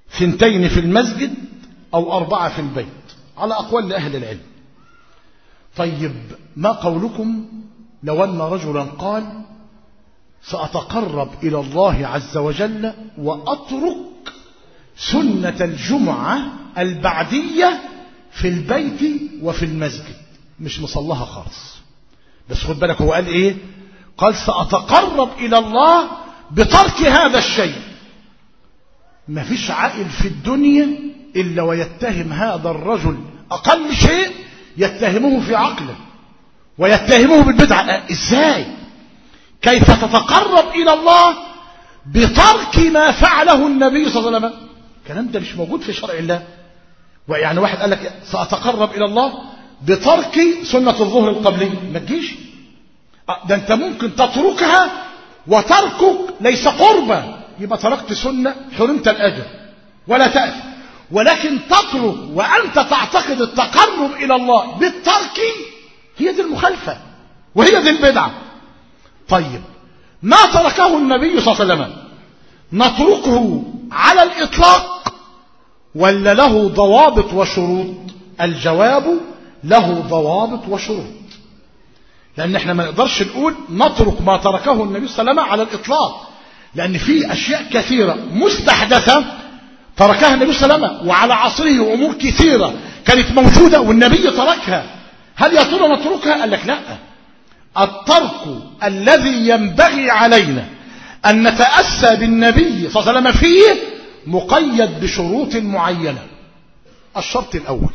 ثنتين في المسجد أو أربعة في البيت على أقوال لأهل العلم. طيب ما قولكم لو أن رجلا قال سأتقرب إلى الله عز وجل وأترك سنة الجمعة البعدية في البيت وفي المسجد، مش مصلها خالص، بس خد بالك هو قال إيه؟ قال سأتقرب إلى الله بترك هذا الشيء. ما فيش عاقل في الدنيا إلا ويتهم هذا الرجل أقل شيء يتهمه في عقله ويتهمه بالبدعة. إزاي؟ كيف تتقرب إلى الله بترك ما فعله النبي صلى الله عليه وسلم؟ الكلام ده مش موجود في شرع الله. ويعني واحد قال لك سأتقرب إلى الله بترك سنة الظهر القبلية، ما تجيش. ده أنت ممكن تتركها وتركك ليس قربا، يبقى تركت سنة حرمت الأجر ولا تأتي. ولكن تترك وأنت تعتقد التقرب إلى الله بالترك، هي دي المخالفة وهي دي البدعة. طيب ما تركه النبي صلى الله عليه وسلم نتركه على الإطلاق ولا له ضوابط وشروط؟ الجواب له ضوابط وشروط، لأن احنا ما نقدرش نقول نترك ما تركه النبي صلى الله عليه وسلم على الإطلاق، لأن في أشياء كثيرة مستحدثة تركها النبي صلى الله عليه وسلم وعلى عصره، وأمور كثيرة كانت موجودة والنبي تركها. هل يا ترى نتركها؟ قال لك لا. الترك الذي ينبغي علينا أن نتأسى بالنبي صلى الله عليه وسلم فيه مقيد بشروط معينة. الشرط الأول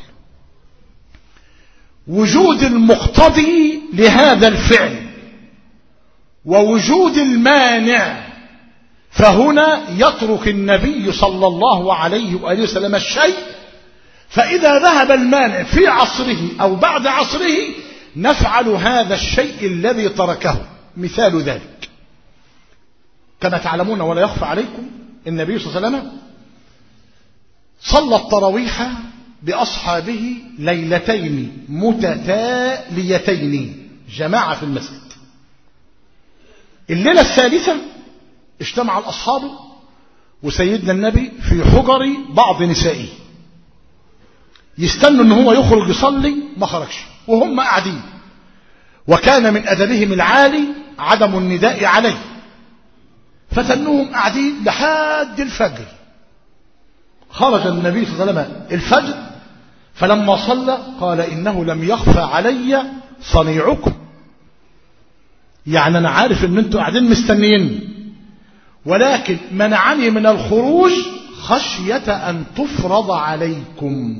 وجود المقتضي لهذا الفعل ووجود المانع، فهنا يترك النبي صلى الله عليه وآله وسلم الشيء، فإذا ذهب المانع في عصره أو بعد عصره نفعل هذا الشيء الذي تركه. مثال ذلك كما تعلمون ولا يخفى عليكم النبي صلى الله عليه وسلم صلى التراويح بأصحابه ليلتين متتاليتين جماعة في المسجد. الليلة الثالثة اجتمع الأصحاب وسيدنا النبي في حجر بعض نسائه، يستنوا ان هو يخرج يصلي، ما خرجش وهم قاعدين، وكان من أدبهم العالي عدم النداء عليه، فتنوهم قاعدين لحد الفجر. خرج النبي صلى الله عليه وسلم الفجر، فلما صلى قال إنه لم يخفى علي صنيعكم، يعني أنا عارف أن أنتم قاعدين مستنيين، ولكن منعني من الخروج خشية أن تفرض عليكم.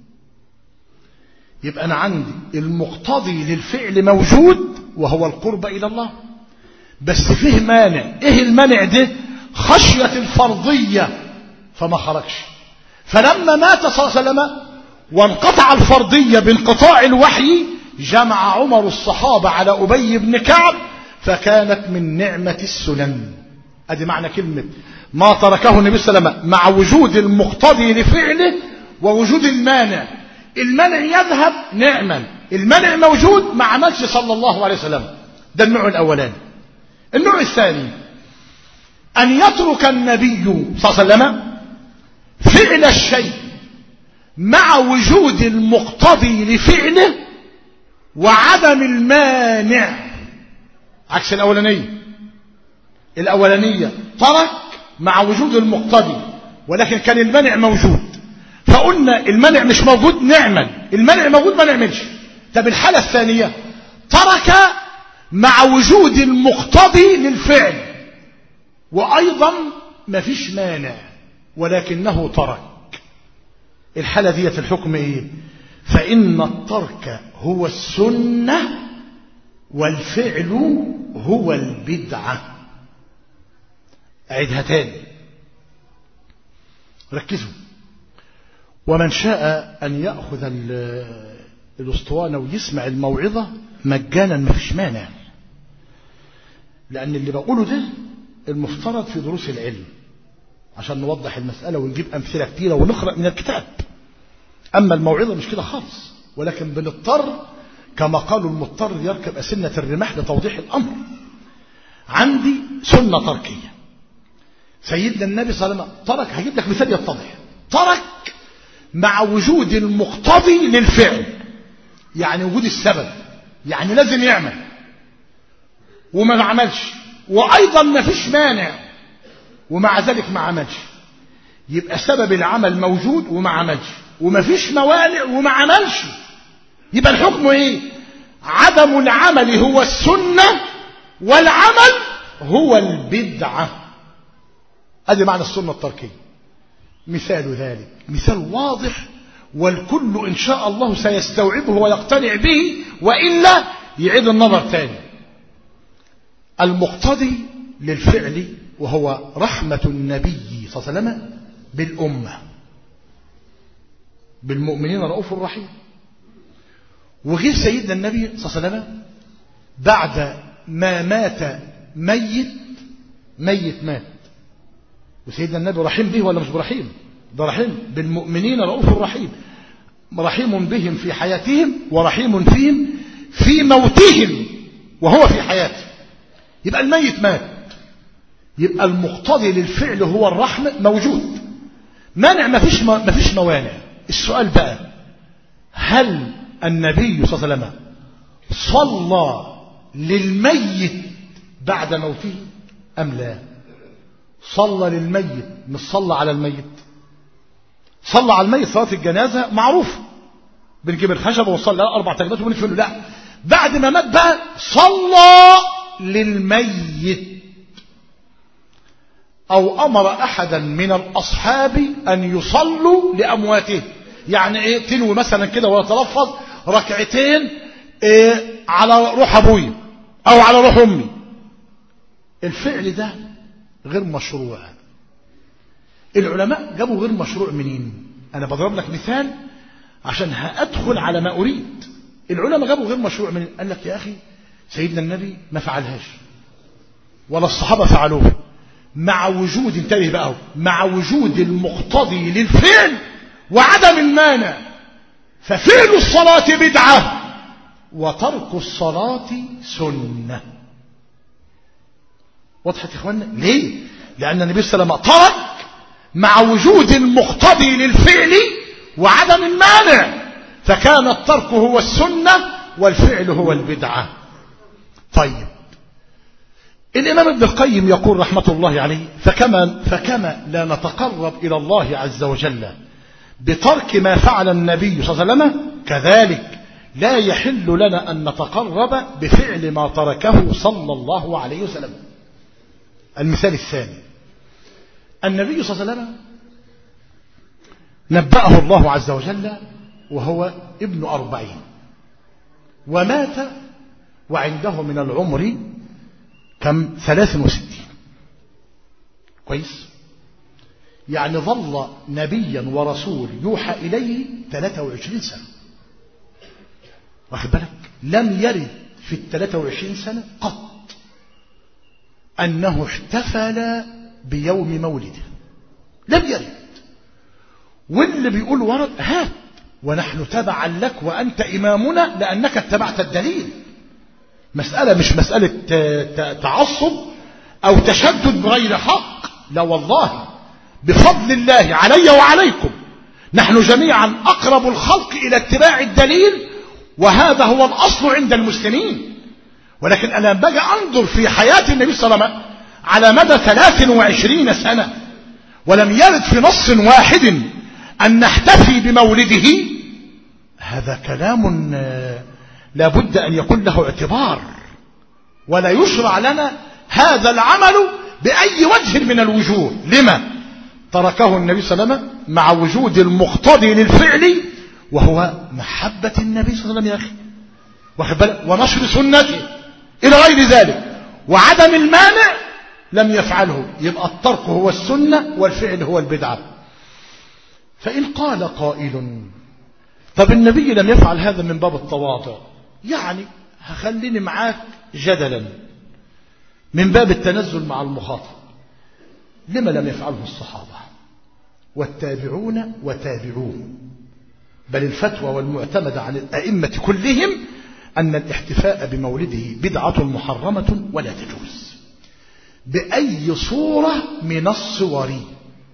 يبقى أنا عندي المقتضي للفعل موجود وهو القرب إلى الله، بس فيه مانع. إيه المانع ده؟ خشية الفرضية، فما خرجش. فلما مات صلى الله عليه وسلم وانقطع الفرضية بانقطاع الوحي، جمع عمر الصحابة على أبي بن كعب، فكانت من نعمة السنن. ادي معنى كلمة ما تركه النبي صلى الله عليه وسلم مع وجود المقتضي لفعله ووجود المانع. المانع يذهب نعما، المانع موجود ما عملش صلى الله عليه وسلم. ده النوع الأولاني. النوع الثاني أن يترك النبي صلى الله عليه وسلم فعل الشيء مع وجود المقتضي لفعله وعدم المانع، عكس الأولانية. الأولانية ترك مع وجود المقتضي ولكن كان المانع موجود، فقلنا المانع مش موجود نعمل، المانع موجود ما نعملش. طب الحالة الثانية ترك مع وجود المقتضي للفعل وأيضا ما فيش مانع ولكنه ترك. الحالة دي في الحكم ايه؟ فإن الترك هو السنة والفعل هو البدعة. أعيدها تاني، ركزوا. ومن شاء أن يأخذ الأسطوانة ويسمع الموعظة مجانا ما فيش مانع، لأن اللي بقوله ده المفترض في دروس العلم عشان نوضح المسألة ونجيب أمثلة كتيرة ونقرأ من الكتاب. أما الموعظة مش كده خالص، ولكن بنضطر كما قالوا المضطر يركب أسنة الرماح لتوضيح الأمر. عندي سنة تركية، سيدنا النبي صلى الله عليه وسلم ترك. هجيب لك مثال يتضح. ترك مع وجود المقتضي للفعل، يعني وجود السبب، يعني لازم يعمل وما عملش، وأيضا ما فيش مانع ومع ذلك ما عملش، يبقى سبب العمل موجود وما عملش، وما فيش موانع وما عملش، يبقى الحكم ايه؟ عدم العمل هو السنة والعمل هو البدعة. ادي معنى السنة التركية. مثال ذلك مثال واضح والكل إن شاء الله سيستوعبه ويقتنع به، وإلا يعيد النظر تاني. المقتضي للفعل وهو رحمة النبي صلى الله عليه وسلم بالأمة، بالمؤمنين رؤوف رحيم. وغير سيدنا النبي صلى الله عليه وسلم بعد ما مات ميت ميت مات، وسيدنا النبي رحيم به ولا مش برحيم؟ ده رحيم بالمؤمنين رؤوف رحيم، رحيم بهم في حياتهم ورحيم فيهم في موتهم وهو في حياته. يبقى الميت مات، يبقى المقتضي للفعل هو الرحمة موجود، مانع ما فيش ما فيش موانع. السؤال بقى، هل النبي صلى الله عليه وسلم صلى للميت بعد موته أم لا؟ صلى للميت، مش صلى على الميت. صلى على الميت صلاة الجنازة معروف، بنجيب الخشبة ونصلي أربع تكبيرات ونفعله. لا، بعد ما مات بقى صلى للميت، أو أمر أحدا من الأصحاب أن يصلوا لأمواته. يعني إيه؟ تنوي مثلا كده ويتلفظ ركعتين إيه على روح أبوي أو على روح أمي. الفعل ده غير مشروع. العلماء جابوا غير مشروع منين؟ أنا بضرب لك مثال عشان هأدخل على ما أريد. العلماء جابوا غير مشروع منين؟ قال لك يا أخي سيدنا النبي ما فعلهاش ولا الصحابة فعلوه، مع وجود، انتبه بقى، مع وجود المقتضي للفعل وعدم المانع، ففعل الصلاة بدعة وترك الصلاة سنة. وضحت يا اخوانا؟ ليه؟ لأن النبي صلى الله عليه وسلم ترك مع وجود المقتضي للفعل وعدم المانع، فكان الترك هو السنة والفعل هو البدعة. طيب، الإمام ابن القيم يقول رحمة الله عليه: فكما, فكما لا نتقرب إلى الله عز وجل بترك ما فعل النبي صلى الله عليه وسلم، كذلك لا يحل لنا أن نتقرب بفعل ما تركه صلى الله عليه وسلم. المثال الثاني، النبي صلى الله عليه وسلم نبأه الله عز وجل وهو ابن أربعين، ومات وعنده من العمر كم؟ ثلاث وستين. كويس؟ يعني ظل نبيا ورسول يوحى إليه ثلاثة وعشرين سنة. واخد بالك؟ لم يرد في الثلاثة وعشرين سنة قط أنه احتفل بيوم مولده، لم يرد. واللي بيقول ورد هات، ونحن تبعا لك وأنت إمامنا لأنك اتبعت الدليل. مسألة مش مسألة تعصب أو تشدد بغير حق، لا والله، بفضل الله علي وعليكم نحن جميعا أقرب الخلق إلى اتباع الدليل، وهذا هو الأصل عند المسلمين. ولكن أنا بقى أنظر في حياة النبي صلى الله عليه وسلم على مدى ثلاث وعشرين سنة ولم يرد في نص واحد أن نحتفي بمولده، هذا كلام لا بد أن يكون له اعتبار، ولا يشرع لنا هذا العمل بأي وجه من الوجوه. لما تركه النبي صلى الله عليه وسلم مع وجود المقتضي للفعل وهو محبة النبي صلى الله عليه وسلم يا أخي، واخد بالك، ونشر سنته إلى غير ذلك، وعدم المانع لم يفعله. يبقى الترك هو السنة والفعل هو البدعة. فإن قال قائل: طب النبي لم يفعل هذا من باب التواضع، يعني هخليني معاك جدلا من باب التنزل مع المخاطب، لما لم يفعله الصحابة والتابعون وتابعوهم؟ بل الفتوى والمعتمد عن الأئمة كلهم أن الاحتفاء بمولده بدعة محرمة ولا تجوز بأي صورة من الصور. طيب،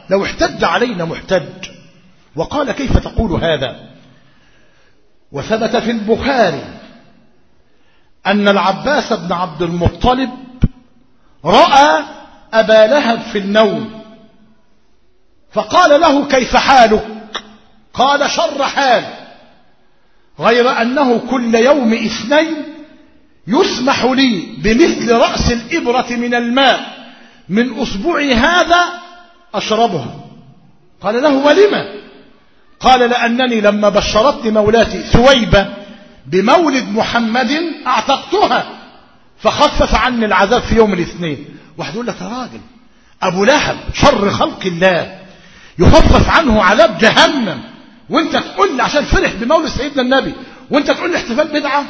لو احتج علينا محتج وقال كيف تقول هذا. وثبت في البخاري أن العباس بن عبد المطلب رأى أبا لهب في النوم فقال له كيف حالك؟ قال شر حال، غير أنه كل يوم اثنين يسمح لي بمثل رأس الإبرة من الماء من أصبعي هذا أشربها. قال له ولما؟ قال لأنني لما بشرتني مولاتي ثويبة بمولد محمد أعتقتها فخفف عني العذاب في يوم الاثنين. واحد يقول لك يا راجل أبو لهب شر خلق الله يخفف عنه عذاب جهنم وانت تقول لي عشان فرح بمولد سيدنا النبي وانت تقول لي احتفال بدعة؟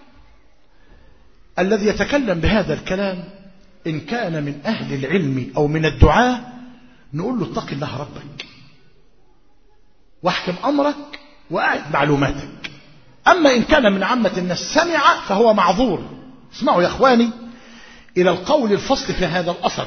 الذي يتكلم بهذا الكلام إن كان من أهل العلم أو من الدعاء نقول له اتق الله ربك واحكم أمرك وأعد معلوماتك. أما إن كان من عامة الناس سمع فهو معذور. اسمعوا يا أخواني إلى القول الفصل في هذا الأثر.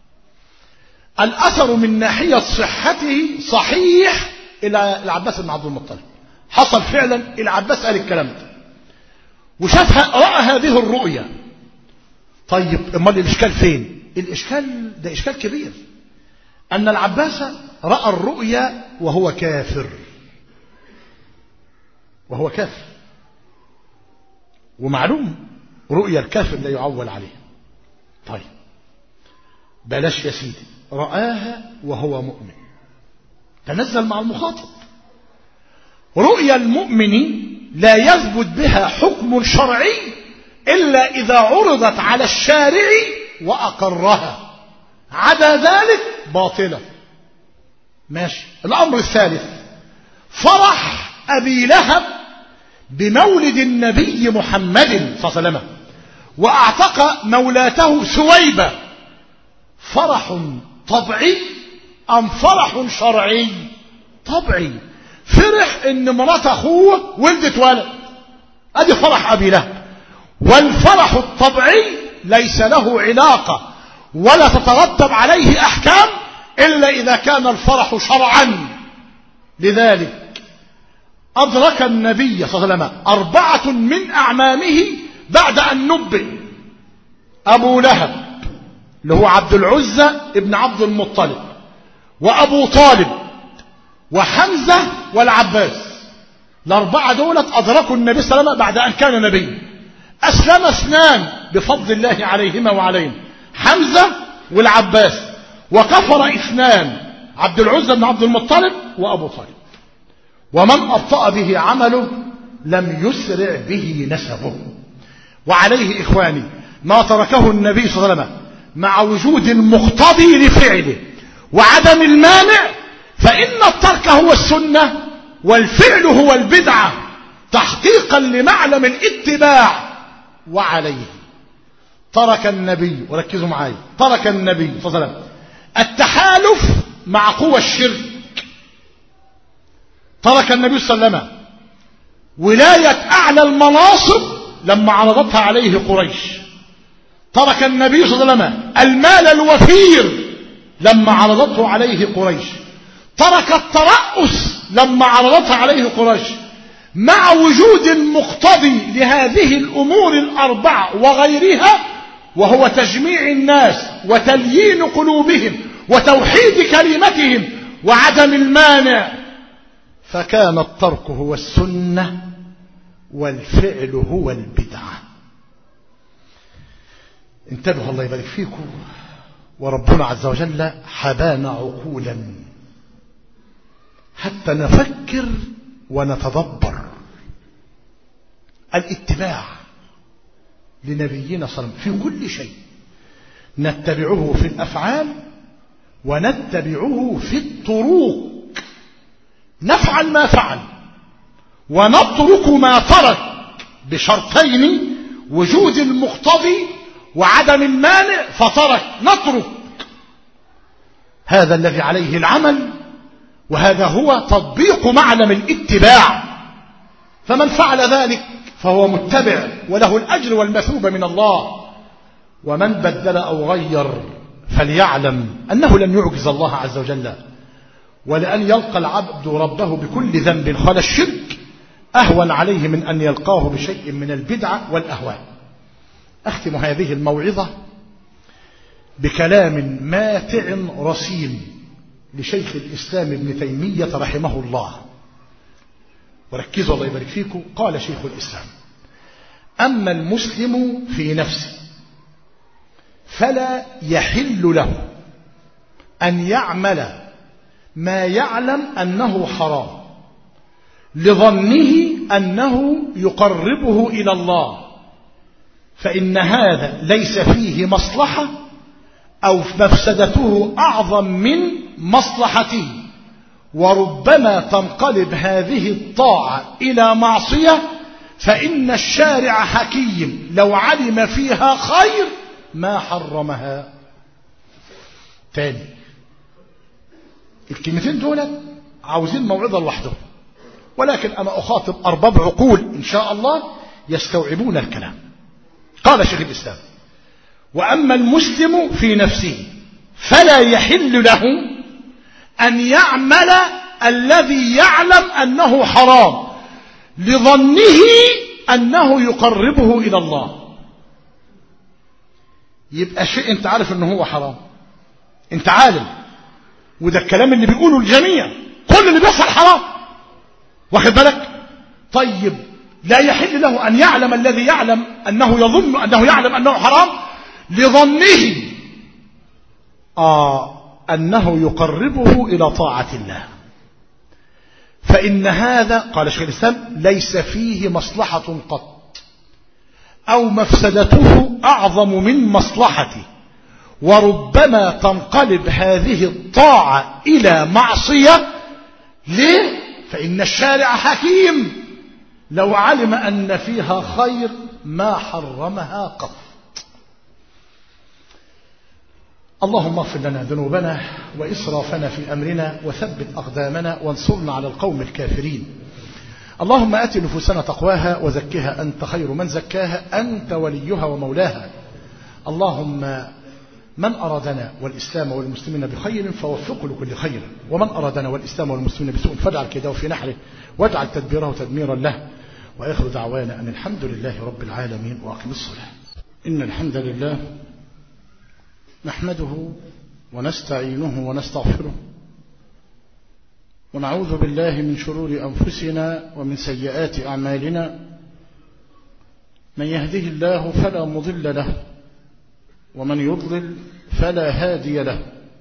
الأثر من ناحية صحته صحيح إلى العباس بن عبد المطلب، حصل فعلا العباس قال الكلام ده وشافها رأى هذه الرؤية. طيب امال الإشكال فين؟ الإشكال ده إشكال كبير أن العباس رأى الرؤيا وهو كافر وهو كافر ومعلوم رؤيا الكافر لا يعول عليه. طيب بلاش يا سيدي، رآها وهو مؤمن تنزل مع المخاطب. رؤيا المؤمن لا يثبت بها حكم شرعي إلا إذا عرضت على الشارع وأقرها، عدا ذلك باطلة. ماشي. الأمر الثالث فرح أبي لهب بمولد النبي محمد صلى الله عليه وسلم وأعتق مولاته ثويبة، فرح طبيعي أم فرح شرعي؟ طبيعي. فرح ان مرات اخوه ولدت ولد، ادي فرح ابي لهب. والفرح الطبيعي ليس له علاقة ولا تترتب عليه احكام الا اذا كان الفرح شرعا. لذلك ادرك النبي صلى الله عليه وسلم اربعة من اعمامه بعد ان نبئ: ابو لهب اللي هو عبد العزى ابن عبد المطلب، وابو طالب، وحمزة، والعباس. الأربعة دولت أدركوا النبي صلى الله عليه وسلم بعد أن كان نبي. أسلم اثنان بفضل الله عليهما وعليهم، حمزة والعباس، وكفر اثنان، عبد العزى بن عبد المطلب وأبو طالب. ومن أبطأ به عمله لم يسرع به نسبه. وعليه إخواني ما تركه النبي صلى الله عليه وسلم مع وجود المقتضي لفعله وعدم المانع، فإن الترك هو السنة والفعل هو البدعة تحقيقا لمعلم الاتباع. وعليه ترك النبي، وركزوا معي، ترك النبي صلى الله عليه وسلم التحالف مع قوى الشرك. ترك النبي صلى الله عليه وسلم ولاية أعلى المناصب لما عرضتها عليه قريش. ترك النبي صلى الله عليه وسلم المال الوفير لما عرضته عليه قريش. ترك الترأس لما عرضتها عليه قريش، مع وجود مقتضي لهذه الأمور الأربعة وغيرها، وهو تجميع الناس وتليين قلوبهم وتوحيد كلمتهم وعدم المانع. فكان الترك هو السنة والفعل هو البدعة. انتبهوا الله يبارك فيكم. وربنا عز وجل حبانا عقولا حتى نفكر ونتدبر. الاتباع لنبينا صلى الله عليه وسلم في كل شيء، نتبعه في الأفعال ونتبعه في الطرق. نفعل ما فعل ونترك ما ترك بشرطين: وجود المقتضي وعدم المانع، فترك نترك. هذا الذي عليه العمل، وهذا هو تطبيق معلم الاتباع. فمن فعل ذلك فهو متبع وله الأجر والمثوبة من الله، ومن بدل أو غير فليعلم أنه لن يعجز الله عز وجل، ولأن يلقى العبد ربه بكل ذنب خلا الشرك أهون عليه من أن يلقاه بشيء من البدعة والأهواء. أختم هذه الموعظة بكلام ماتع رصين لشيخ الإسلام ابن تيمية رحمه الله، وركزوا الله يبارك فيكم. قال شيخ الإسلام: أما المسلم في نفسه فلا يحل له أن يعمل ما يعلم أنه حرام لظنه أنه يقربه إلى الله، فإن هذا ليس فيه مصلحة أو مفسدته أعظم من مصلحته، وربما تنقلب هذه الطاعة إلى معصية، فإن الشارع حكيم لو علم فيها خير ما حرمها. تاني الكلمتين دول عاوزين موعظة لوحدهم، ولكن أنا أخاطب أرباب عقول إن شاء الله يستوعبون الكلام. قال شيخ الإسلام: وأما المسلم في نفسه فلا يحل له أن يعمل الذي يعلم أنه حرام لظنه أنه يقربه إلى الله. يبقى شيء أنت عارف أنه هو حرام، أنت عالم، وده الكلام اللي بيقوله الجميع، كل اللي بيحصل حرام، واخد بالك؟ طيب لا يحل له أن يعلم الذي يعلم أنه يظن أنه يعلم أنه حرام لظنه آه أنه يقربه إلى طاعة الله، فإن هذا قال شيخ الإسلام ليس فيه مصلحة قط أو مفسدته أعظم من مصلحته، وربما تنقلب هذه الطاعة إلى معصية. ليه؟ فإن الشارع حكيم لو علم أن فيها خير ما حرمها قط. اللهم اغفر لنا ذنوبنا وإسرافنا في أمرنا وثبت أقدامنا وانصرنا على القوم الكافرين. اللهم آت نفوسنا تقواها وزكها أنت خير من زكاها، أنت وليها ومولاها. اللهم من أرادنا والإسلام والمسلمين بخير فوفقه لكل خير، ومن أرادنا والإسلام والمسلمين بسوء فاجعل كيده في نحره واجعل تدبيره تدميرا له. وآخر دعوانا أن الحمد لله رب العالمين، وأقم الصلاة. إن الحمد لله نحمده ونستعينه ونستغفره، ونعوذ بالله من شرور أنفسنا ومن سيئات أعمالنا. من يهده الله فلا مضل له، ومن يضلل فلا هادي له،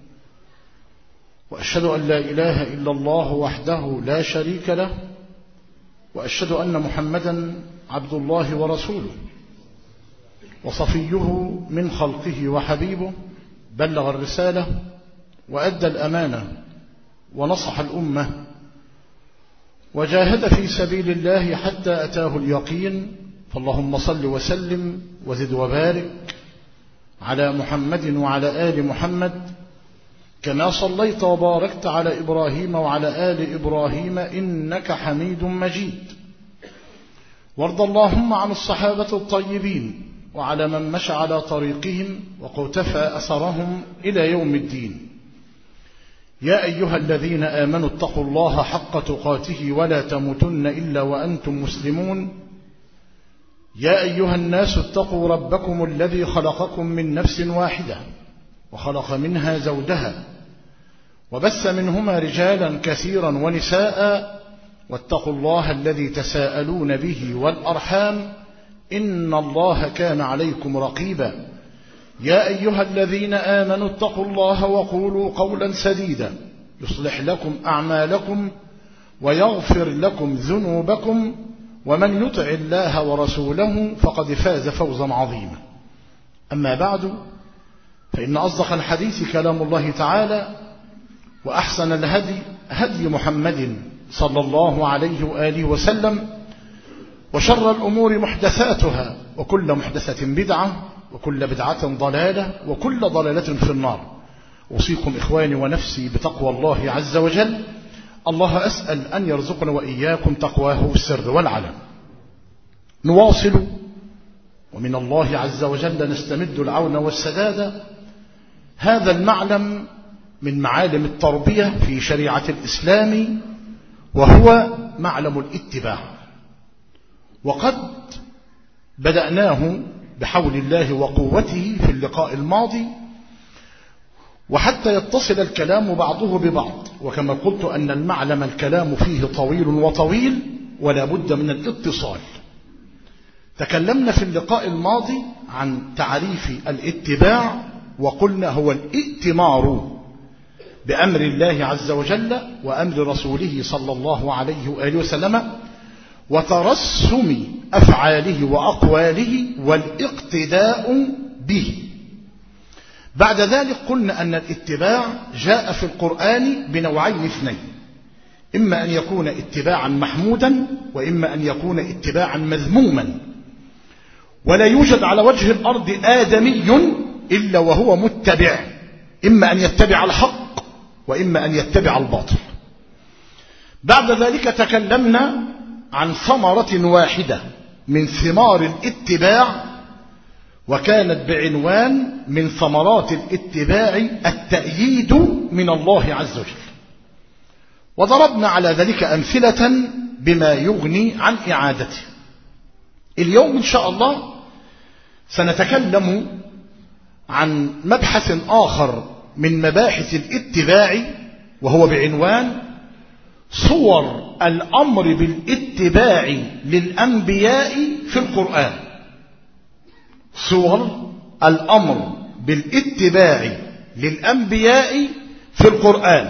وأشهد أن لا إله إلا الله وحده لا شريك له، وأشهد أن محمدا عبد الله ورسوله وصفيه من خلقه وحبيبه، بلغ الرسالة وأدى الأمانة ونصح الأمة وجاهد في سبيل الله حتى أتاه اليقين. فاللهم صل وسلم وزد وبارك على محمد وعلى آل محمد كما صليت وباركت على إبراهيم وعلى آل إبراهيم إنك حميد مجيد. وارض اللهم عن الصحابة الطيبين وعلى من مشى على طريقهم وقتفى أثرهم إلى يوم الدين. يا أيها الذين آمنوا اتقوا الله حق تقاته ولا تموتن إلا وأنتم مسلمون. يا أيها الناس اتقوا ربكم الذي خلقكم من نفس واحدة وخلق منها زوجها وبث منهما رجالا كثيرا ونساء، واتقوا الله الذي تساءلون به والأرحام إن الله كان عليكم رقيبا. يا أيها الذين آمنوا اتقوا الله وقولوا قولا سديدا يصلح لكم أعمالكم ويغفر لكم ذنوبكم، ومن يطع الله ورسوله فقد فاز فوزا عظيما. أما بعد، فإن أصدق الحديث كلام الله تعالى، وأحسن الهدي هدي محمد صلى الله عليه وآله وسلم، وشر الأمور محدثاتها، وكل محدثة بدعة، وكل بدعة ضلالة، وكل ضلالة في النار. أوصيكم إخواني ونفسي بتقوى الله عز وجل. الله أسأل أن يرزقنا وإياكم تقواه في السر والعلن. نواصل، ومن الله عز وجل نستمد العون والسداد هذا المعلم من معالم التربية في شريعة الإسلام، وهو معلم الاتباع. وقد بدأناه بحول الله وقوته في اللقاء الماضي، وحتى يتصل الكلام بعضه ببعض، وكما قلت أن المعلم الكلام فيه طويل وطويل ولا بد من الاتصال. تكلمنا في اللقاء الماضي عن تعريف الاتباع، وقلنا هو الائتمار بأمر الله عز وجل وأمر رسوله صلى الله عليه وآله وسلم، وترسم أفعاله وأقواله والاقتداء به. بعد ذلك قلنا أن الاتباع جاء في القرآن بنوعين اثنين، إما أن يكون اتباعا محمودا وإما أن يكون اتباعا مذموما. ولا يوجد على وجه الأرض آدمي إلا وهو متبع، إما أن يتبع الحق وإما أن يتبع الباطل. بعد ذلك تكلمنا عن ثمرة واحدة من ثمار الاتباع، وكانت بعنوان من ثمرات الاتباع التأييد من الله عز وجل، وضربنا على ذلك أمثلة بما يغني عن إعادته. اليوم إن شاء الله سنتكلم عن مبحث آخر من مباحث الاتباع، وهو بعنوان صور الأمر بالاتباع للأنبياء في القرآن. صور الأمر بالاتباع للأنبياء في القرآن،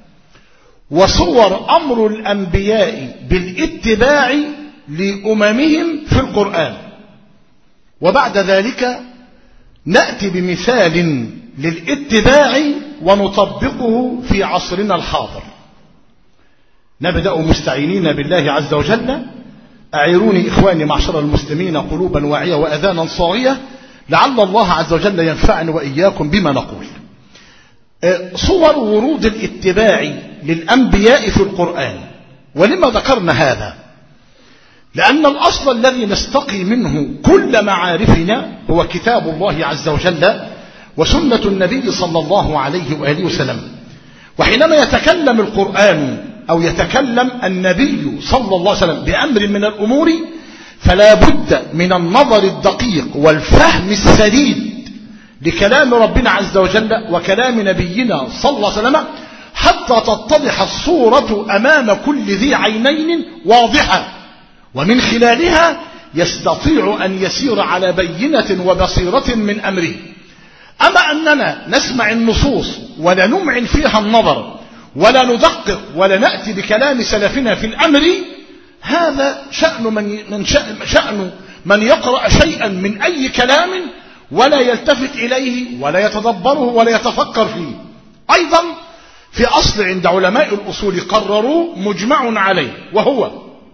وصور أمر الأنبياء بالاتباع لأممهم في القرآن. وبعد ذلك نأتي بمثال للاتباع ونطبقه في عصرنا الحاضر. نبدأ مستعينين بالله عز وجل. أعيروني إخواني معشر المسلمين قلوبا واعية وأذانا صاغية، لعل الله عز وجل ينفعني وإياكم بما نقول. صور ورود الاتباع للأنبياء في القرآن. ولما ذكرنا هذا؟ لأن الأصل الذي نستقي منه كل معارفنا هو كتاب الله عز وجل وسنة النبي صلى الله عليه وآله وسلم. وحينما يتكلم القرآن أو يتكلم النبي صلى الله عليه وسلم بأمر من الأمور، فلا بد من النظر الدقيق والفهم السديد لكلام ربنا عز وجل وكلام نبينا صلى الله عليه وسلم، حتى تتضح الصورة أمام كل ذي عينين واضحة، ومن خلالها يستطيع أن يسير على بينة وبصيرة من أمره. أما أننا نسمع النصوص ولا نمعن فيها النظر ولا ندقق ولا نأتي بكلام سلفنا في الأمر، هذا شأن من, من شأن, شأن من يقرأ شيئا من أي كلام ولا يلتفت إليه ولا يتدبره ولا يتفكر فيه. أيضا في أصل عند علماء الأصول قرروا مجمع عليه، وهو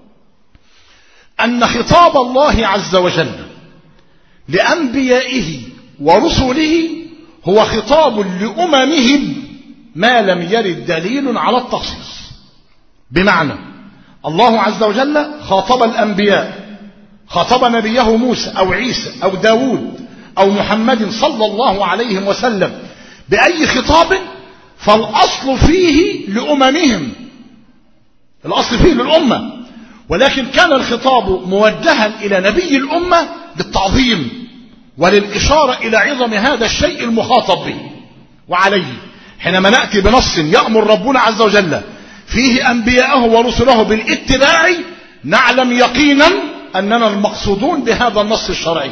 أن خطاب الله عز وجل لأنبيائه ورسله هو خطاب لأممهم ما لم يرد دليل على التخصيص. بمعنى الله عز وجل خاطب الأنبياء، خاطب نبيه موسى أو عيسى أو داود أو محمد صلى الله عليه وسلم بأي خطاب، فالأصل فيه لأممهم، الأصل فيه للأمة، ولكن كان الخطاب موجها إلى نبي الأمة للتعظيم وللإشارة إلى عظم هذا الشيء المخاطب به. وعليه حينما نأتي بنص يأمر ربنا عز وجل فيه أنبياءه ورسله بالاتباع، نعلم يقينا أننا المقصودون بهذا النص الشرعي.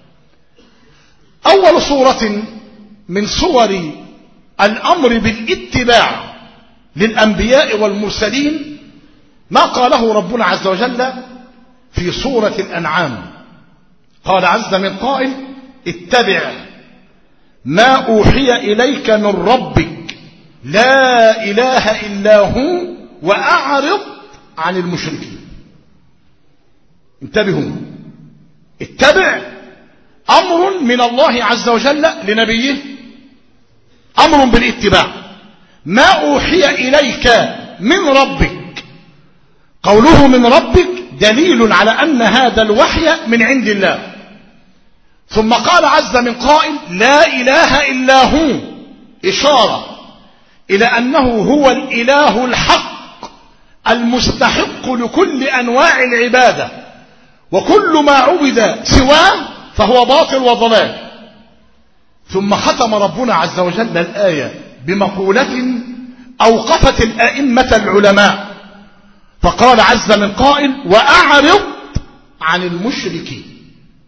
أول صورة من صور الأمر بالاتباع للأنبياء والمرسلين ما قاله ربنا عز وجل في سورة الأنعام. قال عز من قائل: اتبع ما أوحي إليك من ربك لا إله إلا هو وأعرض عن المشركين. انتبهوا، اتبع أمر من الله عز وجل لنبيه، أمر بالاتباع. ما أوحي إليك من ربك، قوله من ربك دليل على أن هذا الوحي من عند الله. ثم قال عز من قائل: لا إله إلا هو إشارة إلى أنه هو الإله الحق المستحق لكل أنواع العبادة، وكل ما عبد سواه فهو باطل وضلال. ثم ختم ربنا عز وجل الآية بمقولة أوقفت الأئمة العلماء، فقال عز من قائل: وأعرض عن المشركين.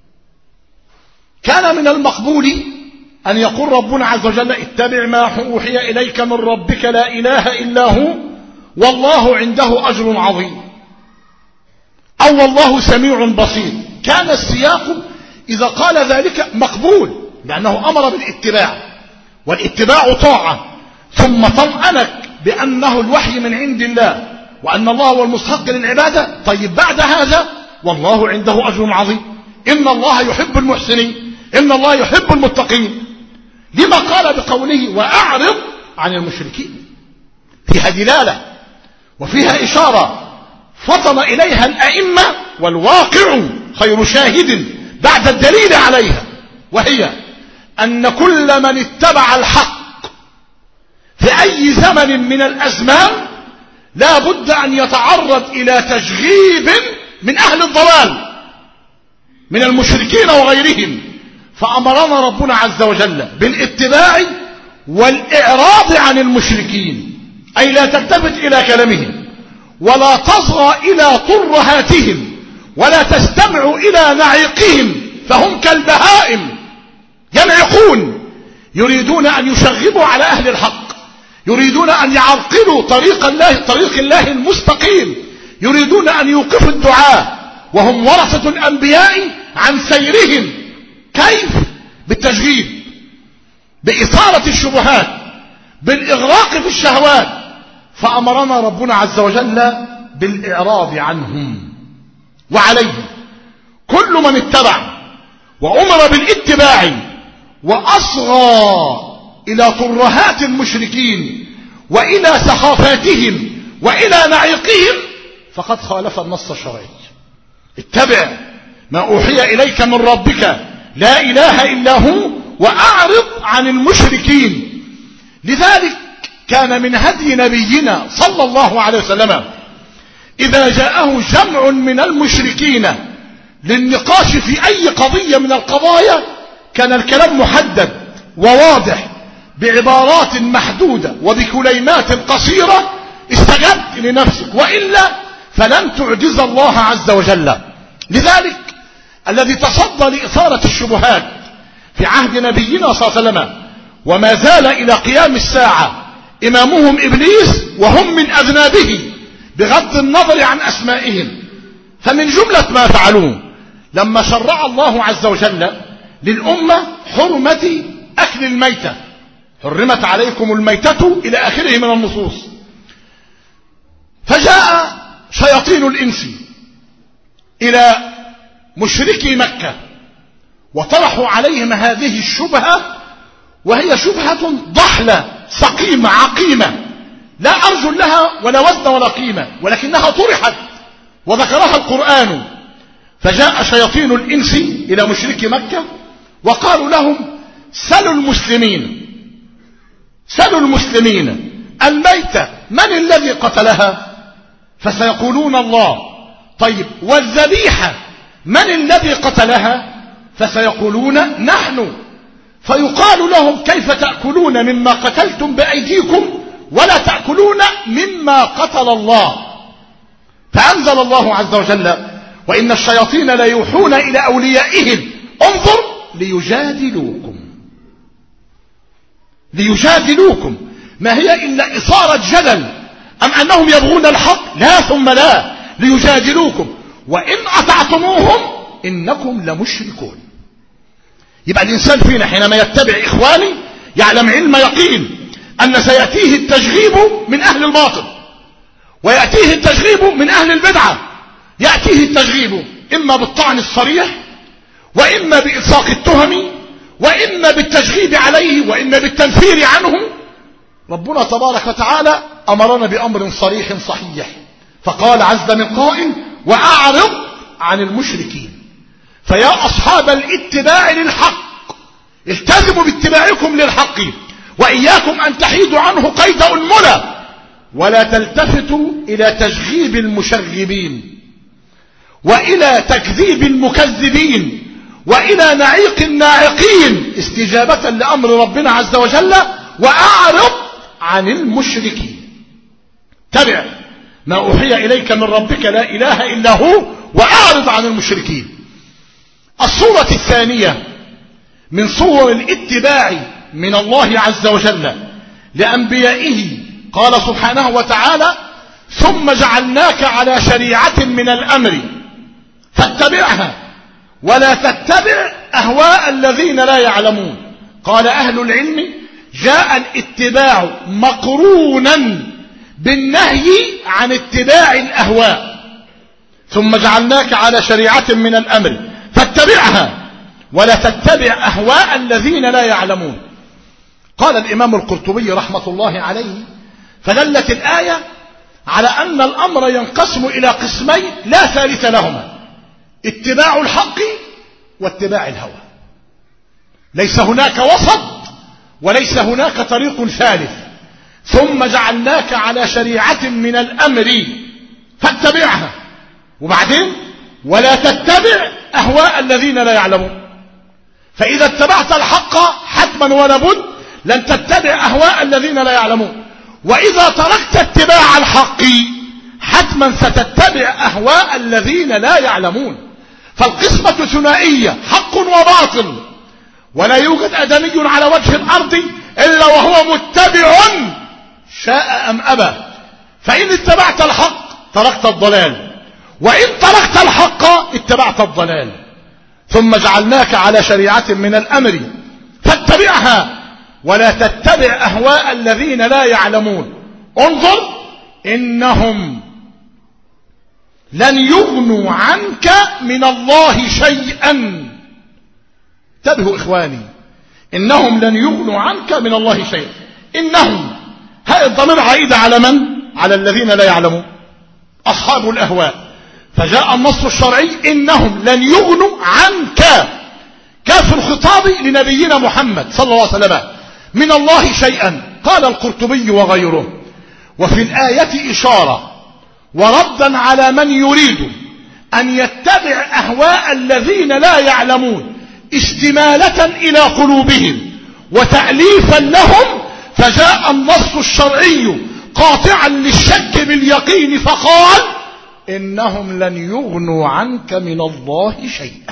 كان من المقبول أن يقول ربنا عز وجل: اتبع ما أوحي إليك من ربك لا إله إلا هو والله عنده أجر عظيم، أو والله سميع بصير. كان السياق إذا قال ذلك مقبول، لأنه أمر بالاتباع، والاتباع طاعة، ثم طمأنك بأنه الوحي من عند الله وأن الله هو المستحق للعبادة. طيب بعد هذا: والله عنده أجر عظيم، إن الله يحب المحسنين، إن الله يحب المتقين. لما قال بقوله وأعرض عن المشركين؟ فيها دلالة وفيها إشارة فطن إليها الأئمة، والواقع خير شاهد بعد الدليل عليها، وهي أن كل من اتبع الحق في أي زمن من الأزمان لا بد أن يتعرض إلى تشغيب من أهل الضلال من المشركين وغيرهم. فأمرنا ربنا عز وجل بالاتباع والإعراض عن المشركين، أي لا تلتفت إلى كلامهم، ولا تصغى إلى طرهاتهم، ولا تستمع إلى نعيقهم، فهم كالبهائم ينعقون، يريدون أن يشغبوا على أهل الحق، يريدون أن يعرقلوا طريق الله طريق الله المستقيم، يريدون أن يوقفوا الدعاء وهم ورثة الأنبياء عن سيرهم. كيف؟ بالتشغيب، بإثارة الشبهات، بالإغراق في الشهوات. فأمرنا ربنا عز وجل بالإعراض عنهم. وعليه كل من اتبع وأمر بالاتباع وأصغى إلى طرهات المشركين وإلى سخافاتهم وإلى نعيقهم فقد خالف النص الشرعي. اتبع ما أوحي إليك من ربك لا إله إلا هو وأعرض عن المشركين. لذلك كان من هدي نبينا صلى الله عليه وسلم إذا جاءه جمع من المشركين للنقاش في أي قضية من القضايا كان الكلام محدد وواضح بعبارات محدودة وبكلمات قصيرة استجبت لنفسك، وإلا فلن تعجز الله عز وجل. لذلك الذي تصدى لإثارة الشبهات في عهد نبينا صلى الله عليه وسلم وما زال إلى قيام الساعة إمامهم إبليس، وهم من أذنابه بغض النظر عن أسمائهم. فمن جملة ما فعلوه لما شرع الله عز وجل للأمة حرمة أكل الميتة، حرمت عليكم الميتة إلى آخره من النصوص، فجاء شياطين الإنس إلى مشركي مكة وطرحوا عليهم هذه الشبهة، وهي شبهة ضحلة سقيمة عقيمة لا أرجل لها ولا وزن ولا قيمة، ولكنها طرحت وذكرها القرآن. فجاء شياطين الإنس إلى مشركي مكة وقالوا لهم: سلوا المسلمين سلوا المسلمين الميتة من الذي قتلها؟ فسيقولون الله. طيب والذبيحة من الذي قتلها؟ فسيقولون نحن. فيقال لهم: كيف تأكلون مما قتلتم بأيديكم ولا تأكلون مما قتل الله؟ فأنزل الله عز وجل: وإن الشياطين ليوحون إلى أوليائهم انظر ليجادلوكم ليجادلوكم ما هي إلا إثارة جدل أم أنهم يبغون الحق؟ لا ثم لا، ليجادلوكم وإن أطعتموهم إنكم لمشركون. يبقى الإنسان فينا حينما يتبع إخواني يعلم علم يقين أن سيأتيه التشغيب من أهل الباطل، ويأتيه التشغيب من أهل البدعة. يأتيه التشغيب إما بالطعن الصريح، وإما بإلصاق التهم، وإما بالتشغيب عليه، وإما بالتنفير عنه. ربنا تبارك وتعالى أمرنا بأمر صريح صحيح، فقال عز من قائل: وأعرض عن المشركين. فيا أصحاب الاتباع للحق التزموا باتباعكم للحق، وإياكم أن تحيدوا عنه قيد أنملة، ولا تلتفتوا إلى تشغيب المشغبين، وإلى تكذيب المكذبين، وإلى نعيق الناعقين، استجابة لأمر ربنا عز وجل، وأعرض عن المشركين. تبع ما أوحي إليك من ربك لا إله إلا هو، وأعرض عن المشركين. الصورة الثانية من صور الاتباع من الله عز وجل لأنبيائه، قال سبحانه وتعالى: ثم جعلناك على شريعة من الأمر فاتبعها ولا تتبع أهواء الذين لا يعلمون. قال أهل العلم: جاء الاتباع مقرونا بالنهي عن اتباع الأهواء. ثم جعلناك على شريعة من الأمر فاتبعها ولا تتبع أهواء الذين لا يعلمون. قال الإمام القرطبي رحمة الله عليه: فدلت الآية على أن الأمر ينقسم إلى قسمين لا ثالث لهما: اتباع الحق واتباع الهوى. ليس هناك وسط وليس هناك طريق ثالث. ثم جعلناك على شريعة من الأمر فاتبعها، وبعدين ولا تتبع أهواء الذين لا يعلمون. فإذا اتبعت الحق حتما ولابد لن تتبع أهواء الذين لا يعلمون، وإذا تركت اتباع الحق حتما ستتبع أهواء الذين لا يعلمون. فالقسمة ثنائية: حق وباطل، ولا يوجد آدمي على وجه الأرض إلا وهو متبع شاء أم أبى. فإن اتبعت الحق تركت الضلال، وإن تركت الحق اتبعت الضلال. ثم جعلناك على شريعة من الأمر فاتبعها ولا تتبع أهواء الذين لا يعلمون. انظر: إنهم لن يغنوا عنك من الله شيئا. انتبهوا إخواني، إنهم لن يغنوا عنك من الله شيئا. إنهم، هذا الضمير عائد على من؟ على الذين لا يعلمون، أصحاب الأهواء. فجاء النص الشرعي: إنهم لن يغنوا عنك، كاف الخطاب لنبينا محمد صلى الله عليه وسلم، من الله شيئا. قال القرطبي وغيره: وفي الآية إشارة وردا على من يريد أن يتبع أهواء الذين لا يعلمون استمالة إلى قلوبهم وتأليفا لهم، فجاء النص الشرعي قاطعا للشك باليقين فقال: إنهم لن يغنوا عنك من الله شيئا.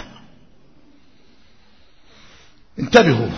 انتبهوا: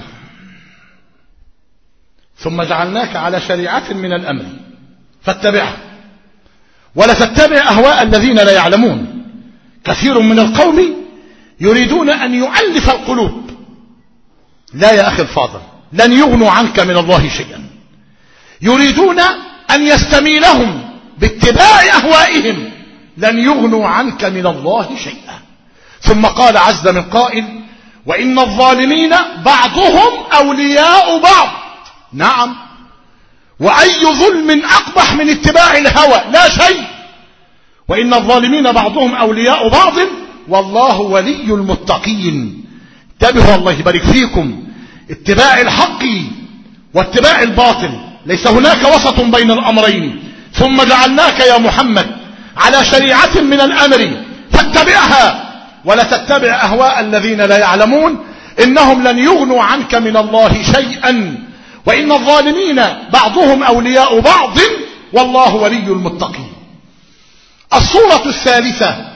ثم جعلناك على شريعة من الأمر فاتبعها ولا تتبع أهواء الذين لا يعلمون. كثير من القوم يريدون أن يؤلف القلوب. لا يا أخي الفاضل، لن يغنوا عنك من الله شيئا. يريدون أن يستميلهم باتباع أهوائهم، لن يغنوا عنك من الله شيئا. ثم قال عز من قائل: وإن الظالمين بعضهم أولياء بعض. نعم، وأي ظلم أقبح من اتباع الهوى؟ لا شيء. وإن الظالمين بعضهم أولياء بعض والله ولي المتقين. انتبهوا الله يبارك فيكم: اتباع الحق واتباع الباطل، ليس هناك وسط بين الأمرين. ثم جعلناك يا محمد على شريعة من الأمر فاتبعها ولا تتبع أهواء الذين لا يعلمون. إنهم لن يغنوا عنك من الله شيئا، وإن الظالمين بعضهم أولياء بعض والله ولي المتقين. الصورة الثالثة: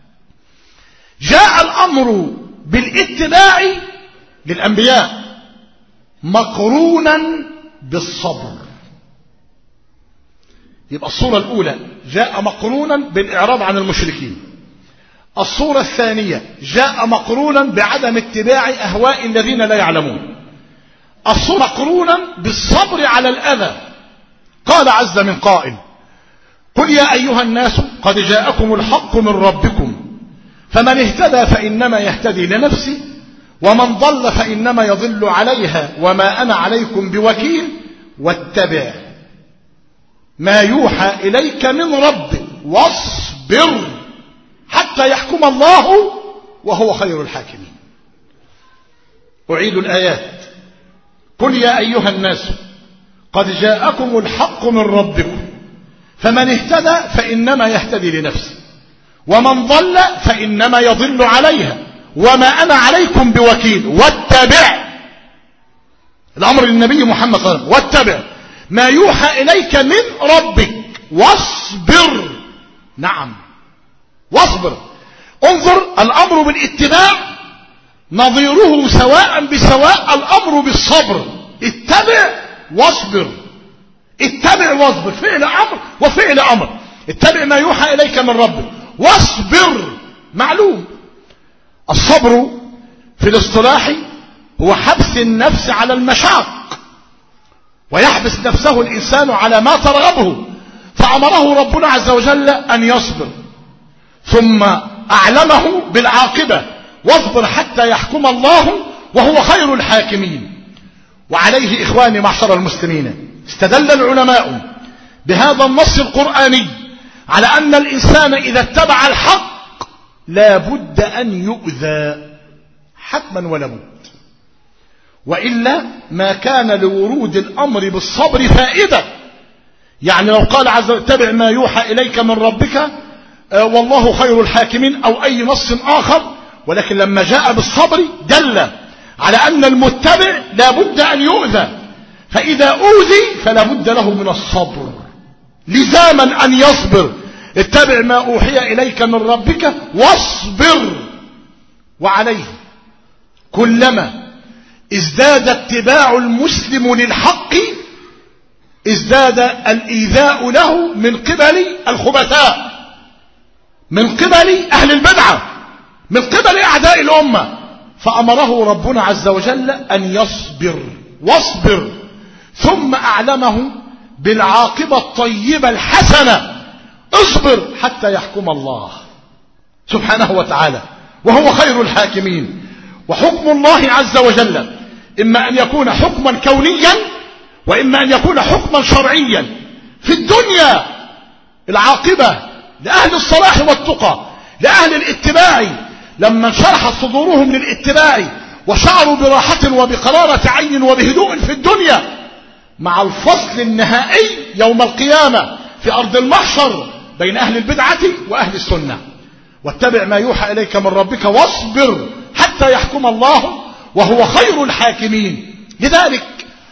جاء الأمر بالاتباع للأنبياء مقرونا بالصبر. يبقى الصورة الأولى جاء مقرونا بالإعراض عن المشركين. الصورة الثانية جاء مقرونا بعدم اتباع أهواء الذين لا يعلمون. الصورة مقرونا بالصبر على الأذى. قال عز من قائل: قل يا أيها الناس قد جاءكم الحق من ربكم فمن اهتدى فإنما يهتدي لنفسه ومن ضل فإنما يضل عليها وما أنا عليكم بوكيل واتبع ما يوحى إليك من ربك واصبر حتى يحكم الله وهو خير الحاكمين. أعيد الآيات: قل يا أيها الناس قد جاءكم الحق من ربكم فمن اهتدى فإنما يهتدي لنفسه ومن ضل فإنما يضل عليها وما أنا عليكم بوكيل واتبع الأمر للنبي محمد صلى الله عليه وسلم واتبع ما يوحى إليك من ربك واصبر. نعم واصبر. انظر الأمر بالاتباع نظيره سواء بسواء الأمر بالصبر. اتبع واصبر. اتبع واصبر فعل أمر وفعل أمر. اتبع ما يوحى إليك من ربك واصبر. معلوم الصبر في الاصطلاح هو حبس النفس على المشاق ويحبس نفسه الإنسان على ما ترغبه فأمره ربنا عز وجل أن يصبر ثم أعلمه بالعاقبة واصبر حتى يحكم الله وهو خير الحاكمين. وعليه إخواني معشر المسلمين استدل العلماء بهذا النص القرآني على أن الإنسان إذا اتبع الحق لا بد أن يؤذى حتما ولا بد وإلا ما كان لورود الأمر بالصبر فائدة. يعني لو قال عز وجل اتبع ما يوحى إليك من ربك آه والله خير الحاكمين أو أي نص آخر ولكن لما جاء بالصبر دل على أن المتبع لا بد أن يؤذى فإذا أوذي فلا بد له من الصبر لزاما أن يصبر. اتبع ما أوحي إليك من ربك واصبر. وعليه كلما ازداد اتباع المسلم للحق ازداد الإيذاء له من قبل الخبثاء من قبل أهل البدعة من قبل أعداء الأمة فأمره ربنا عز وجل أن يصبر واصبر ثم أعلمه بالعاقبة الطيبة الحسنة اصبر حتى يحكم الله سبحانه وتعالى وهو خير الحاكمين. وحكم الله عز وجل إما أن يكون حكما كونيا وإما أن يكون حكما شرعيا. في الدنيا العاقبة لأهل الصلاح والتقى لأهل الاتباع لما انشرحت صدورهم للاتباع وشعروا براحة وبقرارة عين وبهدوء في الدنيا مع الفصل النهائي يوم القيامة في أرض المحشر بين أهل البدعة وأهل السنة. واتبع ما يوحى إليك من ربك واصبر حتى يحكم الله وهو خير الحاكمين. لذلك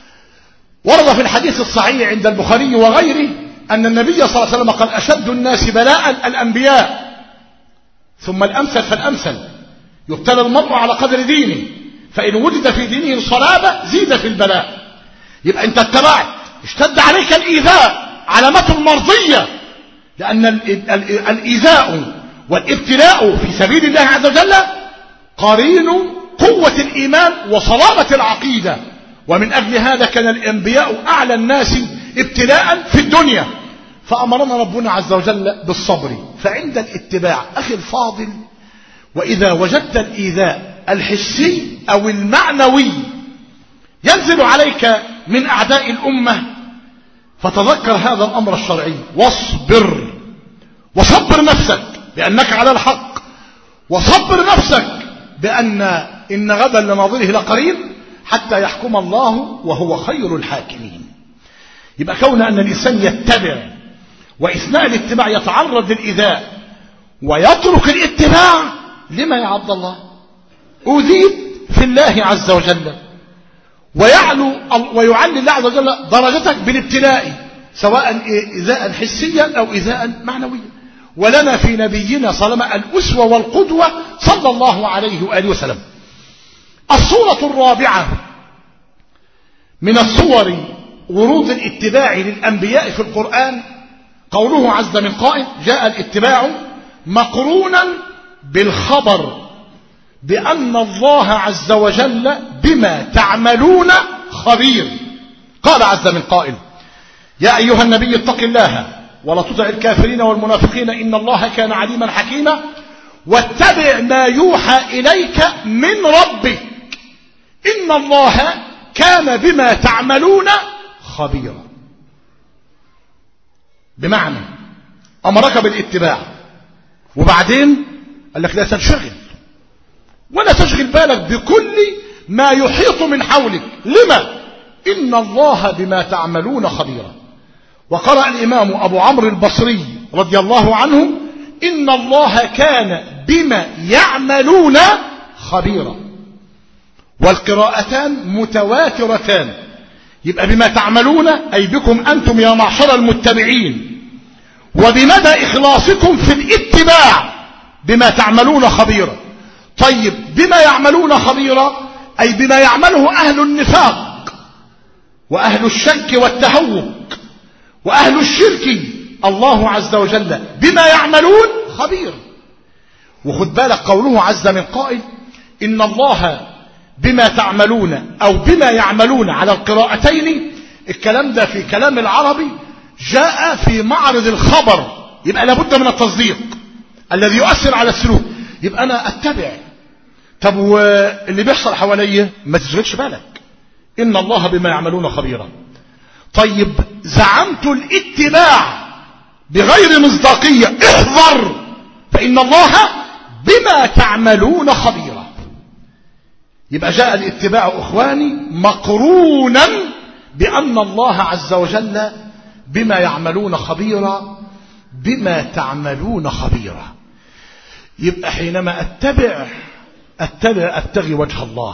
ورد في الحديث الصحيح عند البخاري وغيره أن النبي صلى الله عليه وسلم قال أشد الناس بلاء الأنبياء ثم الأمثل فالأمثل يبتلى المرء على قدر دينه فإن وجد في دينه صلابة زيد في البلاء. يبقى أنت اتبعت اشتد عليك الإيذاء علامة مرضية لأن الإيذاء والابتلاء في سبيل الله عز وجل قرين قوة الإيمان وصلابة العقيدة. ومن أجل هذا كان الأنبياء أعلى الناس ابتلاء في الدنيا فأمرنا ربنا عز وجل بالصبر. فعند الاتباع أخي الفاضل وإذا وجدت الإيذاء الحسي أو المعنوي ينزل عليك من أعداء الأمة فتذكر هذا الأمر الشرعي واصبر وصبر نفسك بأنك على الحق وصبر نفسك بأن إن غدا لناظره لقريب حتى يحكم الله وهو خير الحاكمين. يبقى كون أن الإنسان يتبع وإثناء الاتباع يتعرض للإيذاء ويترك الاتباع لما يا عبد الله أوذيت في الله عز وجل ويعلو ويعلي الله عز وجل درجتك بالابتلاء سواء إيذاء حسيا أو إيذاء معنويا. ولنا في نبينا صلى الله عليه وسلم الأسوة والقدوة صلى الله عليه وآله وسلم. الصورة الرابعة من الصور ورود الاتباع للأنبياء في القرآن قوله عز من قائل جاء الاتباع مقرونا بالخبر بأن الله عز وجل بما تعملون خبير. قال عز من قائل يا أيها النبي اتق الله ولا تطع الكافرين والمنافقين إن الله كان عليما حكيما واتبع ما يوحى إليك من ربك إن الله كان بما تعملون خبيرا. بمعنى أمرك بالاتباع وبعدين قال لك لا تنشغل ولا تشغل بالك بكل ما يحيط من حولك. لما؟ إن الله بما تعملون خبيرا. وقرأ الإمام أبو عمرو البصري رضي الله عنه إن الله كان بما يعملون خبيرا. والقراءتان متواترتان، يبقى بما تعملون أي بكم أنتم يا معشر المتبعين، وبمدى إخلاصكم في الاتباع بما تعملون خبيرا. طيب بما يعملون خبيرا أي بما يعمله أهل النفاق وأهل الشك والتهوك وأهل الشرك، الله عز وجل بما يعملون خبير. وخد بالك قوله عز من قائل إن الله بما تعملون أو بما يعملون على القراءتين، الكلام ده في كلام العربي جاء في معرض الخبر، يبقى لابد من التصديق الذي يؤثر على السلوك. يبقى أنا أتبع. طب واللي بيحصل حواليا ما تشغلش بالك، إن الله بما يعملون خبيرا. طيب زعمت الاتباع بغير مصداقية، احذر فإن الله بما تعملون خبيرا. يبقى جاء الاتباع أخواني مقرونا بأن الله عز وجل بما يعملون خبيرا، بما تعملون خبيرا. يبقى حينما أتبع أتبع أبتغي وجه الله.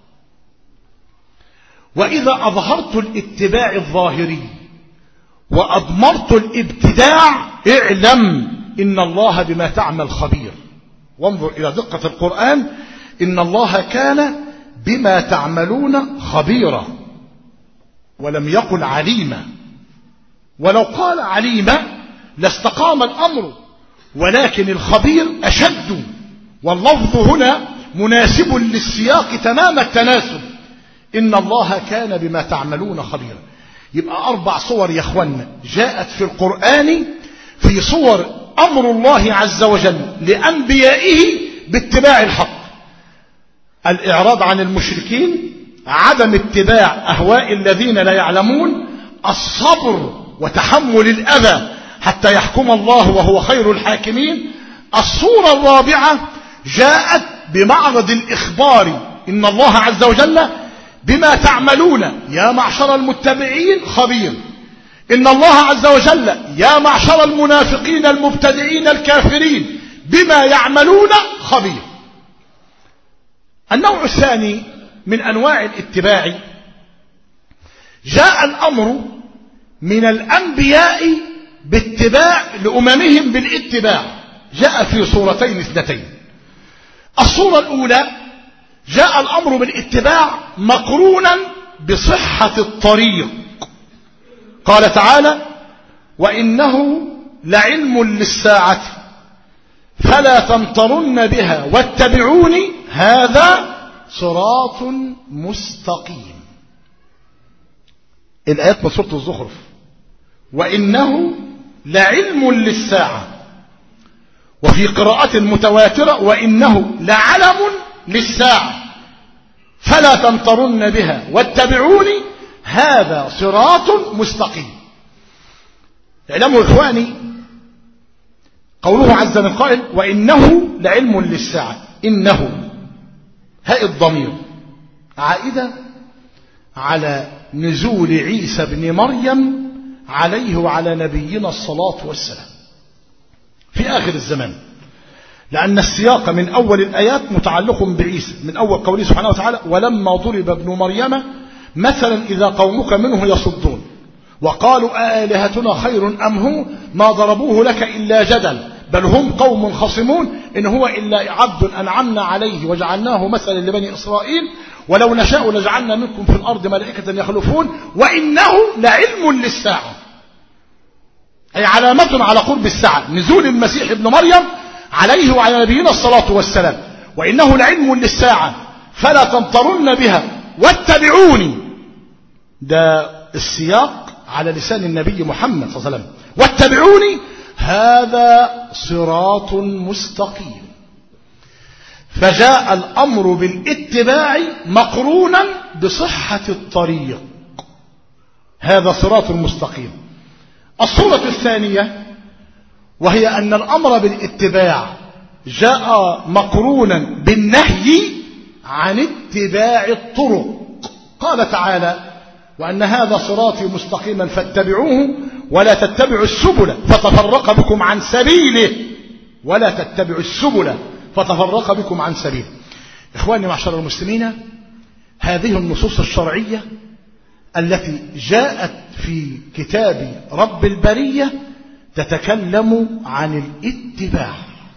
وإذا أظهرت الاتباع الظاهري وأضمرت الابتداع، اعلم إن الله بما تعمل خبير. وانظر إلى دقة القرآن، إن الله كان بما تعملون خبيرا، ولم يقل عليما. ولو قال عليما لاستقام الأمر، ولكن الخبير أشد، واللفظ هنا مناسب للسياق تمام التناسب. إن الله كان بما تعملون خبيرا. يبقى أربع صور يا أخوانا جاءت في القرآن في صور أمر الله عز وجل لأنبيائه باتباع الحق: الإعراض عن المشركين، عدم اتباع أهواء الذين لا يعلمون، الصبر وتحمل الأذى حتى يحكم الله وهو خير الحاكمين. الصورة الرابعة جاءت بمعرض الإخبار: إن الله عز وجل بما تعملون يا معشر المتبعين خبير. إن الله عز وجل يا معشر المنافقين المبتدعين الكافرين بما يعملون خبير. النوع الثاني من أنواع الاتباع، جاء الأمر من الأنبياء باتباع لأممهم بالاتباع، جاء في صورتين اثنتين. الصورة الأولى جاء الأمر بالاتباع مقرونا بصحة الطريق. قال تعالى: وإنه لعلم للساعة فلا تمترن بها واتبعوني هذا صراط مستقيم. الآيات من سورة الزخرف: وإنه لعلم للساعة. وفي قراءة متواترة: وإنه لعلم للساعة فلا تمترن بها واتبعوني هذا صراط مستقيم. اعلموا إخواني قوله عز من قائل: وإنه لعلم للساعة. إنه هاء الضمير عائدة على نزول عيسى بن مريم عليه وعلى نبينا الصلاة والسلام في آخر الزمان، لأن السياق من أول الآيات متعلق بعيسى، من أول قوله سبحانه وتعالى: ولما ضرب ابن مريم مثلا إذا قومك منه يصدون وقالوا آلهتنا خير أم هو ما ضربوه لك إلا جدل بل هم قوم خصمون إن هو إلا عبد أنعمنا عليه وجعلناه مثلا لبني إسرائيل ولو نشاء لجعلنا منكم في الأرض ملائكة يخلفون وإنه لعلم للساعة، أي علامة على قرب الساعة، نزول المسيح ابن مريم عليه وعلى نبينا الصلاة والسلام. وإنه لعلم للساعة فلا تمترن بها واتبعوني، ده السياق على لسان النبي محمد صلى الله عليه وسلم، واتبعوني هذا صراط مستقيم. فجاء الأمر بالاتباع مقرونا بصحة الطريق، هذا صراط مستقيم. الصورة الثانية وهي أن الأمر بالاتباع جاء مقرونا بالنهي عن اتباع الطرق. قال تعالى: وأن هذا صراطي مستقيما فاتبعوه ولا تتبعوا السبل فتفرق بكم عن سبيله ولا تتبعوا السبل فتفرق بكم عن سبيله. إخواني معشر المسلمين، هذه النصوص الشرعية التي جاءت في كتاب رب البرية تتكلم عن الاتباع،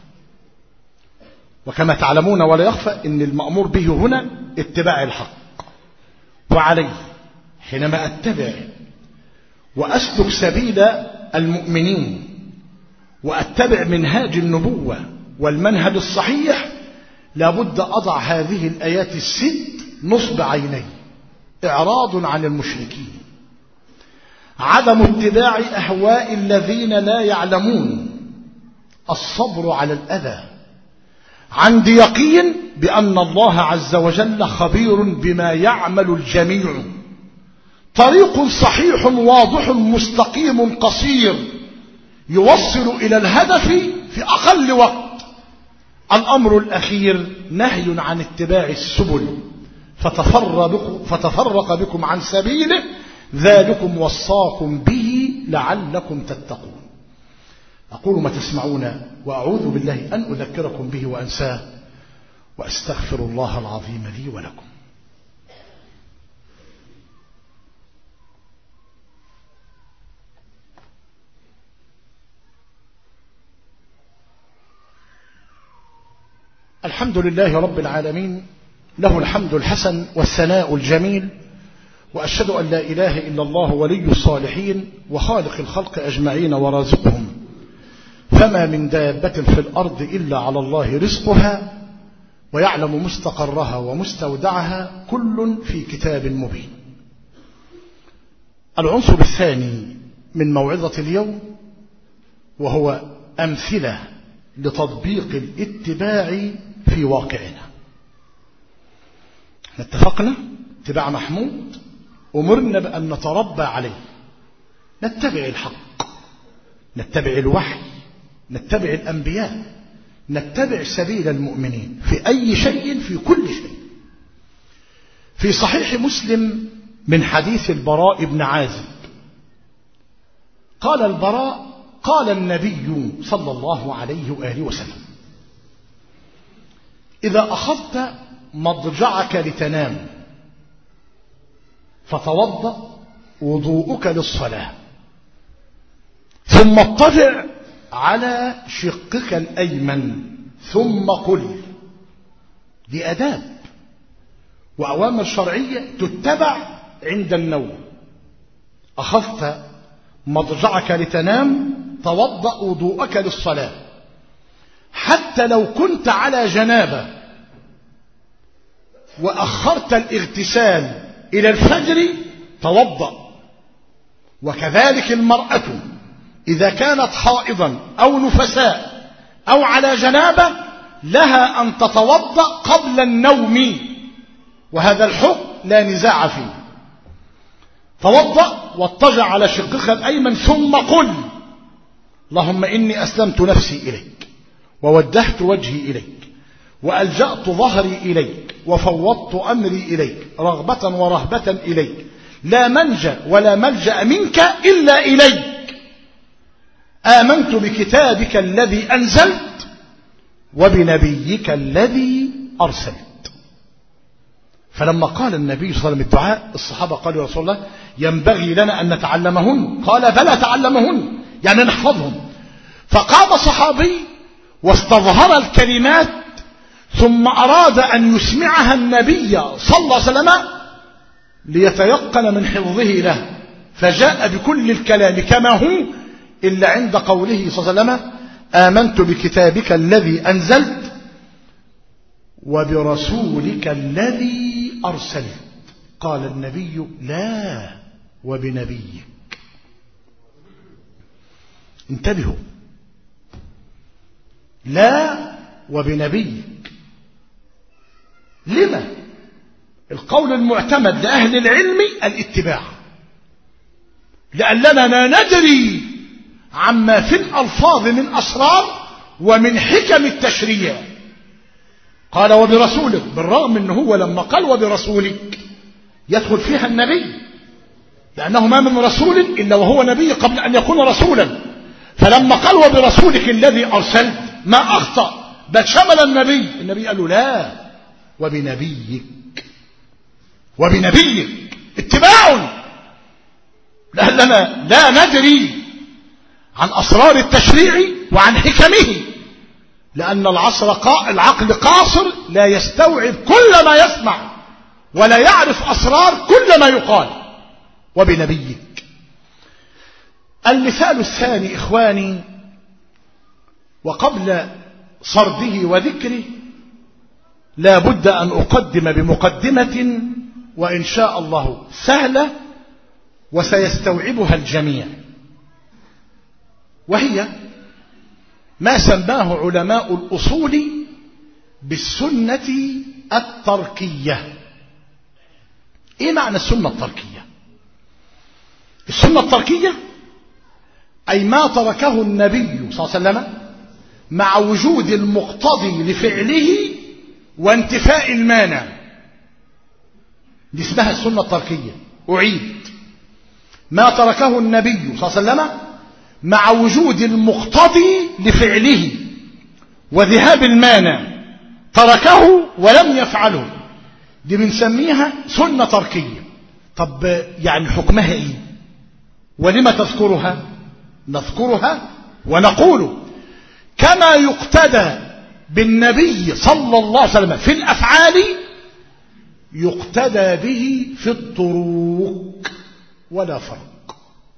وكما تعلمون ولا يخفى أن المأمور به هنا اتباع الحق، وعليه حينما أتبع وأسلك سبيل المؤمنين وأتبع منهاج النبوة والمنهج الصحيح لابد أضع هذه الآيات الست نصب عيني: إعراض عن المشركين، عدم اتباع أهواء الذين لا يعلمون، الصبر على الأذى، عندي يقين بأن الله عز وجل خبير بما يعمل الجميع، طريق صحيح واضح مستقيم قصير يوصل إلى الهدف في أقل وقت. الأمر الأخير نهي عن اتباع السبل فتفرق, فتفرق بكم عن سبيله، ذلكم وصاكم به لعلكم تتقون. أقول ما تسمعون وأعوذ بالله أن أذكركم به وأنساه، وأستغفر الله العظيم لي ولكم. الحمد لله رب العالمين، له الحمد الحسن والثناء الجميل، وأشهد أن لا إله إلا الله ولي الصالحين وخالق الخلق أجمعين ورازقهم، فما من دابة في الأرض إلا على الله رزقها ويعلم مستقرها ومستودعها كل في كتاب مبين. العنصر الثاني من موعظة اليوم وهو أمثلة لتطبيق الاتباع في واقعنا. اتفقنا اتباع محمود، أمرنا بأن نتربى عليه، نتبع الحق، نتبع الوحي، نتبع الأنبياء، نتبع سبيل المؤمنين في أي شيء في كل شيء. في صحيح مسلم من حديث البراء بن عازب قال البراء: قال النبي صلى الله عليه وآله وسلم: إذا أخذت مضجعك لتنام فتوضأ وضوءك للصلاة، ثم اضطجع على شقك الأيمن، ثم قل. دي أداب وأوامر شرعية تتبع عند النوم. أخذت مضجعك لتنام، توضأ وضوءك للصلاة، حتى لو كنت على جنابة وأخرت الاغتسال إلى الفجر توضأ. وكذلك المرأة إذا كانت حائضا أو نفساء أو على جنابة لها أن تتوضأ قبل النوم، وهذا الحكم لا نزاع فيه. توضأ واضطجع على شقك الأيمن، ثم قل: اللهم إني أسلمت نفسي إليك ووجهت وجهي إليك وألجأت ظهري إليك وفوضت أمري إليك رغبة ورهبة إليك، لا منجى ولا ملجأ منك إلا إليك، آمنت بكتابك الذي أنزلت وبنبيك الذي أرسلت. فلما قال النبي صلى الله عليه وسلم الدعاء، الصحابة قالوا: يا رسول الله ينبغي لنا أن نتعلمهن. قال: بلى تعلمهن، يعني نحفظهم. فقام صحابي واستظهر الكلمات، ثم أراد أن يسمعها النبي صلى الله عليه وسلم ليتيقن من حفظه له، فجاء بكل الكلام كما هو إلا عند قوله صلى الله عليه وسلم: آمنت بكتابك الذي أنزلت وبرسولك الذي أرسلت. قال النبي: لا، وبنبيك. انتبهوا، لا وبنبيك. لما؟ القول المعتمد لأهل العلم الاتباع، لأننا لا ندري عما في الألفاظ من أسرار ومن حكم التشريع. قال: وبرسولك، بالرغم أنه هو لما قال وبرسولك يدخل فيها النبي لأنه ما من رسول إلا وهو نبي قبل أن يكون رسولا. فلما قال وبرسولك الذي أرسلت ما أخطأ، بل شمل النبي. النبي قال له لا، وبنبيك، وبنبيك اتباع، لأننا لا ندري عن أسرار التشريع وعن حكمه، لأن العصر قا... العقل قاصر لا يستوعب كل ما يسمع ولا يعرف أسرار كل ما يقال. وبنبيك. المثال الثاني إخواني، وقبل صرده وذكره لا بد أن أقدم بمقدمة وإن شاء الله سهلة وسيستوعبها الجميع، وهي ما سماه علماء الأصول بالسنة التركية. إيه معنى السنة التركية؟ السنة التركية أي ما تركه النبي صلى الله عليه وسلم مع وجود المقتضي لفعله وانتفاء المانع، دي اسمها السنة التركية. أعيد: ما تركه النبي صلى الله عليه وسلم مع وجود المقتضي لفعله وذهاب المانع، تركه ولم يفعله، دي بنسميها سنة تركية. طب يعني حكمها ايه ولما تذكرها؟ نذكرها ونقول كما يقتدى بالنبي صلى الله عليه وسلم في الأفعال يقتدى به في التروك ولا فرق.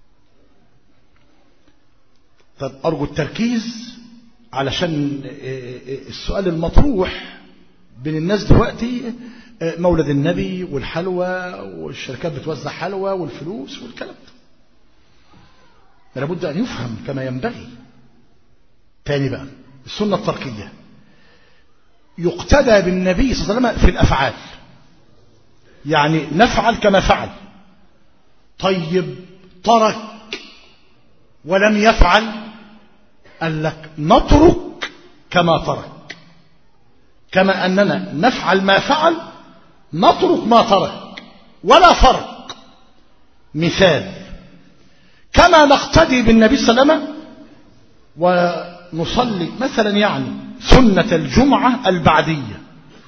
طب أرجو التركيز علشان السؤال المطروح بين الناس دلوقتي، مولد النبي والحلوى والشركات بتوزع حلوى والفلوس والكلام ده، لابد أن يفهم كما ينبغي. تاني بقى، السنة التركية يقتدى بالنبي صلى الله عليه وسلم في الأفعال، يعني نفعل كما فعل. طيب ترك ولم يفعل، قال لك نترك كما ترك، كما أننا نفعل ما فعل نترك ما ترك ولا فرق. مثال: كما نقتدي بالنبي صلى الله عليه وسلم ونصلي مثلا يعني سنة الجمعة البعدية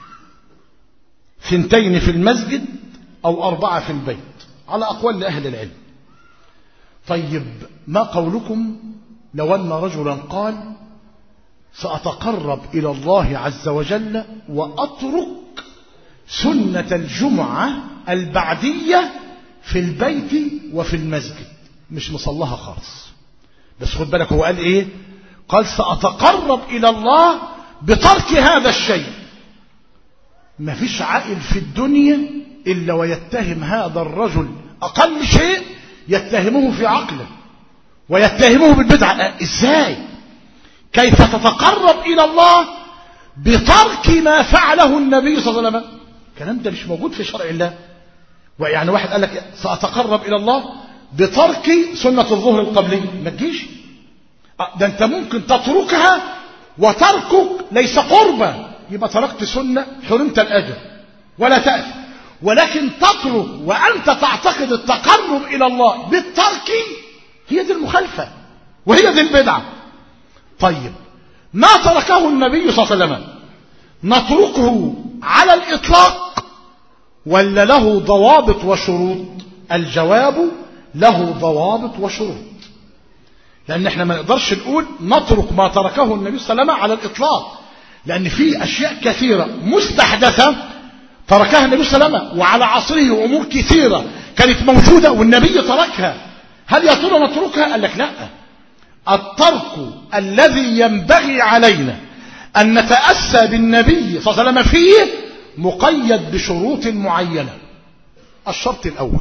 ثنتين في المسجد أو أربعة في البيت على أقوال أهل العلم. طيب ما قولكم لو أن رجلا قال سأتقرب إلى الله عز وجل وأترك سنة الجمعة البعدية في البيت وفي المسجد، مش مصلها خالص، بس خد بالك هو قال إيه؟ قال سأتقرب إلى الله بترك هذا الشيء. ما فيش عاقل في الدنيا إلا ويتهم هذا الرجل أقل شيء يتهمه في عقله ويتهمه بالبدعة. إزاي؟ كيف تتقرب إلى الله بترك ما فعله النبي صلى الله عليه وسلم؟ الكلام ده مش موجود في شرع الله. ويعني واحد قال لك سأتقرب إلى الله بترك سنة الظهر القبلية، ما تجيش. ده أنت ممكن تتركها وتركك ليس قربا، يبقى تركت سنة حرمت الأجر ولا تأتي، ولكن تترك وأنت تعتقد التقرب إلى الله بالترك، هي دي المخالفة وهي دي البدعة. طيب ما تركه النبي صلى الله عليه وسلم نتركه على الإطلاق ولا له ضوابط وشروط؟ الجواب له ضوابط وشروط، لأن احنا ما نقدرش نقول نترك ما تركه النبي صلى الله عليه وسلم على الإطلاق، لأن في أشياء كثيرة مستحدثة تركها النبي صلى الله عليه وسلم وعلى عصره، وأمور كثيرة كانت موجودة والنبي تركها. هل يا ترى نتركها؟ قال لك لا. الترك الذي ينبغي علينا أن نتأسى بالنبي صلى الله عليه وسلم فيه مقيد بشروط معينة. الشرط الأول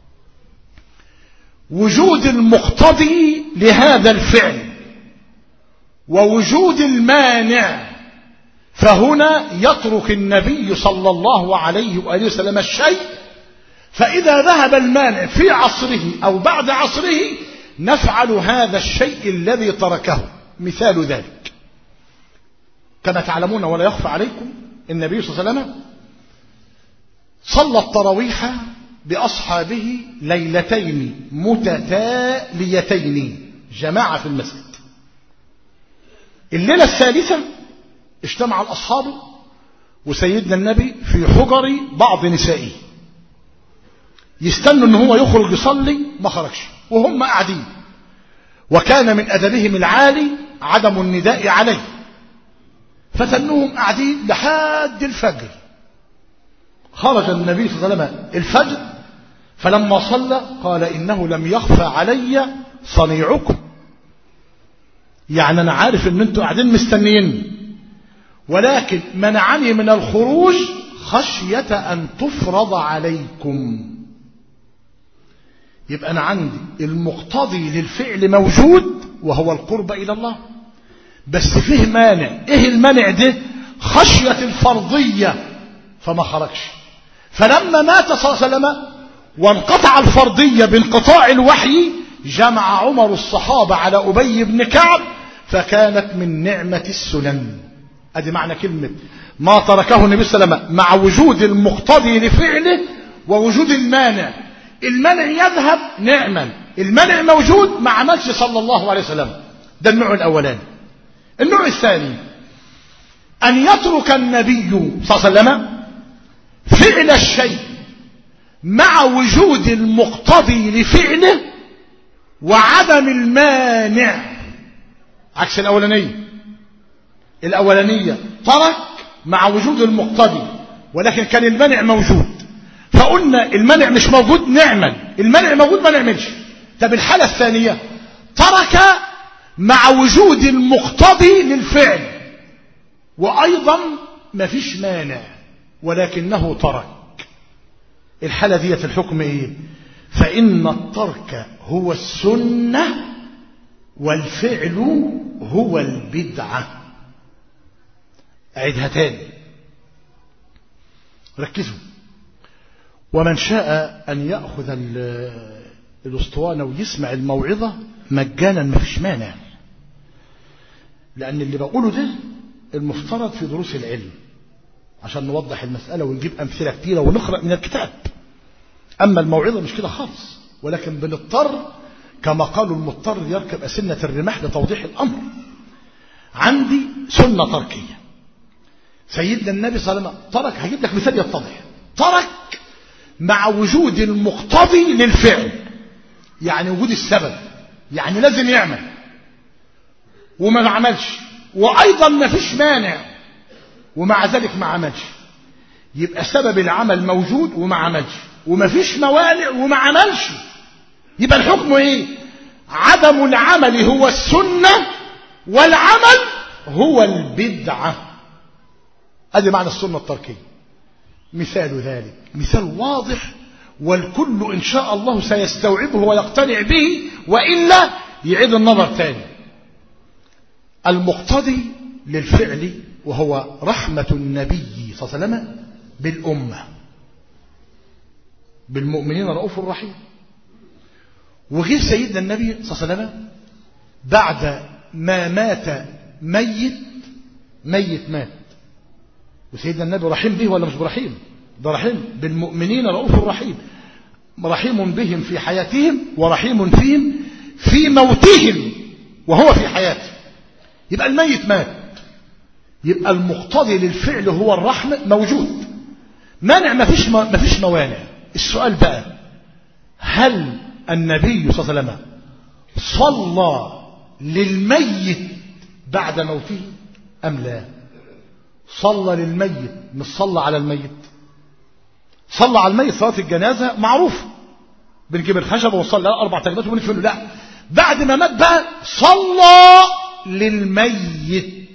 وجود المقتضي لهذا الفعل ووجود المانع، فهنا يترك النبي صلى الله عليه وآله وسلم الشيء، فإذا ذهب المانع في عصره أو بعد عصره نفعل هذا الشيء الذي تركه. مثال ذلك كما تعلمون ولا يخفى عليكم، النبي صلى الله عليه وسلم صلى التراويح بأصحابه ليلتين متتاليتين، جماعة في المسجد. الليلة الثالثة اجتمع الأصحاب وسيدنا النبي في حجر بعض نسائه، يستنوا ان هو يخرج يصلي، ما خرجش وهم قاعدين. وكان من أدبهم العالي عدم النداء عليه، فتنوهم قاعدين لحد الفجر. خرج النبي صلى الله عليه وسلم الفجر، فلما صلى قال إنه لم يخفى علي صنيعكم، يعني أنا عارف أن أنتم قاعدين مستنيين، ولكن منعني من الخروج خشية أن تفرض عليكم. يبقى أنا عندي المقتضي للفعل موجود وهو القرب إلى الله، بس فيه مانع. إيه المانع ده؟ خشية الفرضية، فما خرجش. فلما مات صلى الله عليه وسلم وانقطع الفرضية بانقطاع الوحي، جمع عمر الصحابة على أبي بن كعب، فكانت من نعمة السنن. ادي معنى كلمة ما تركه النبي صلى الله عليه وسلم مع وجود المقتضي لفعله ووجود المانع. المانع يذهب نعما، المانع موجود ما عملش صلى الله عليه وسلم. ده النوع الأولاني. النوع الثاني أن يترك النبي صلى الله عليه وسلم فعل الشيء مع وجود المقتضي لفعله وعدم المانع، عكس الأولانية. الأولانية ترك مع وجود المقتضي، ولكن كان المانع موجود، فقلنا المانع مش موجود نعمل، المانع موجود ما نعملش. طب الحالة الثانية ترك مع وجود المقتضي للفعل وأيضا ما فيش مانع ولكنه ترك. الحالة ديت الحكم ايه؟ فإن الترك هو السنة والفعل هو البدعة. أعيدها تاني، ركزوا. ومن شاء أن يأخذ الأسطوانة ويسمع الموعظة مجانا ما فيش مانع، لأن اللي بقوله ده المفترض في دروس العلم عشان نوضح المسألة ونجيب أمثلة كتيرة ونقرأ من الكتاب. أما الموعظة مش كده خالص، ولكن بنضطر كما قالوا المضطر يركب أسنة الرماح لتوضيح الأمر. عندي سنة تركية، سيدنا النبي صلى الله عليه وسلم ترك، هجيب لك مثال يتضح. ترك مع وجود المقتضي للفعل، يعني وجود السبب، يعني لازم يعمل وما عملش، وأيضا ما فيش مانع ومع ذلك ما عملش. يبقى سبب العمل موجود وما عملش، وما فيش موانع وما عملش. يبقى الحكم ايه؟ عدم العمل هو السنة والعمل هو البدعة. ادي معنى السنة التركية. مثال ذلك مثال واضح والكل ان شاء الله سيستوعبه ويقتنع به، وإلا يعيد النظر تاني. المقتضي للفعل وهو رحمة النبي صلى الله عليه وسلم بالأمة، بالمؤمنين رؤوف رحيم. وغير سيدنا النبي صلى الله عليه وسلم بعد ما مات ميت، ميت مات، وسيدنا النبي رحيم به ولا مش برحيم؟ ده رحيم بالمؤمنين رؤوف رحيم، رحيم بهم في حياتهم ورحيم فيهم في موتهم وهو في حياته. يبقى الميت مات، يبقى المقتضي للفعل هو الرحمة موجود، مانع ما فيش ما فيش موانع. السؤال بقى، هل النبي صلى الله عليه وسلم صلى للميت بعد موته أم لا؟ صلى للميت، مش صلى على الميت. صلى على الميت صلاة الجنازة معروفة، بنجيب الخشبة ونصلي أربع تكبيرات ونفله. لا، بعد ما مات بقى صلى للميت،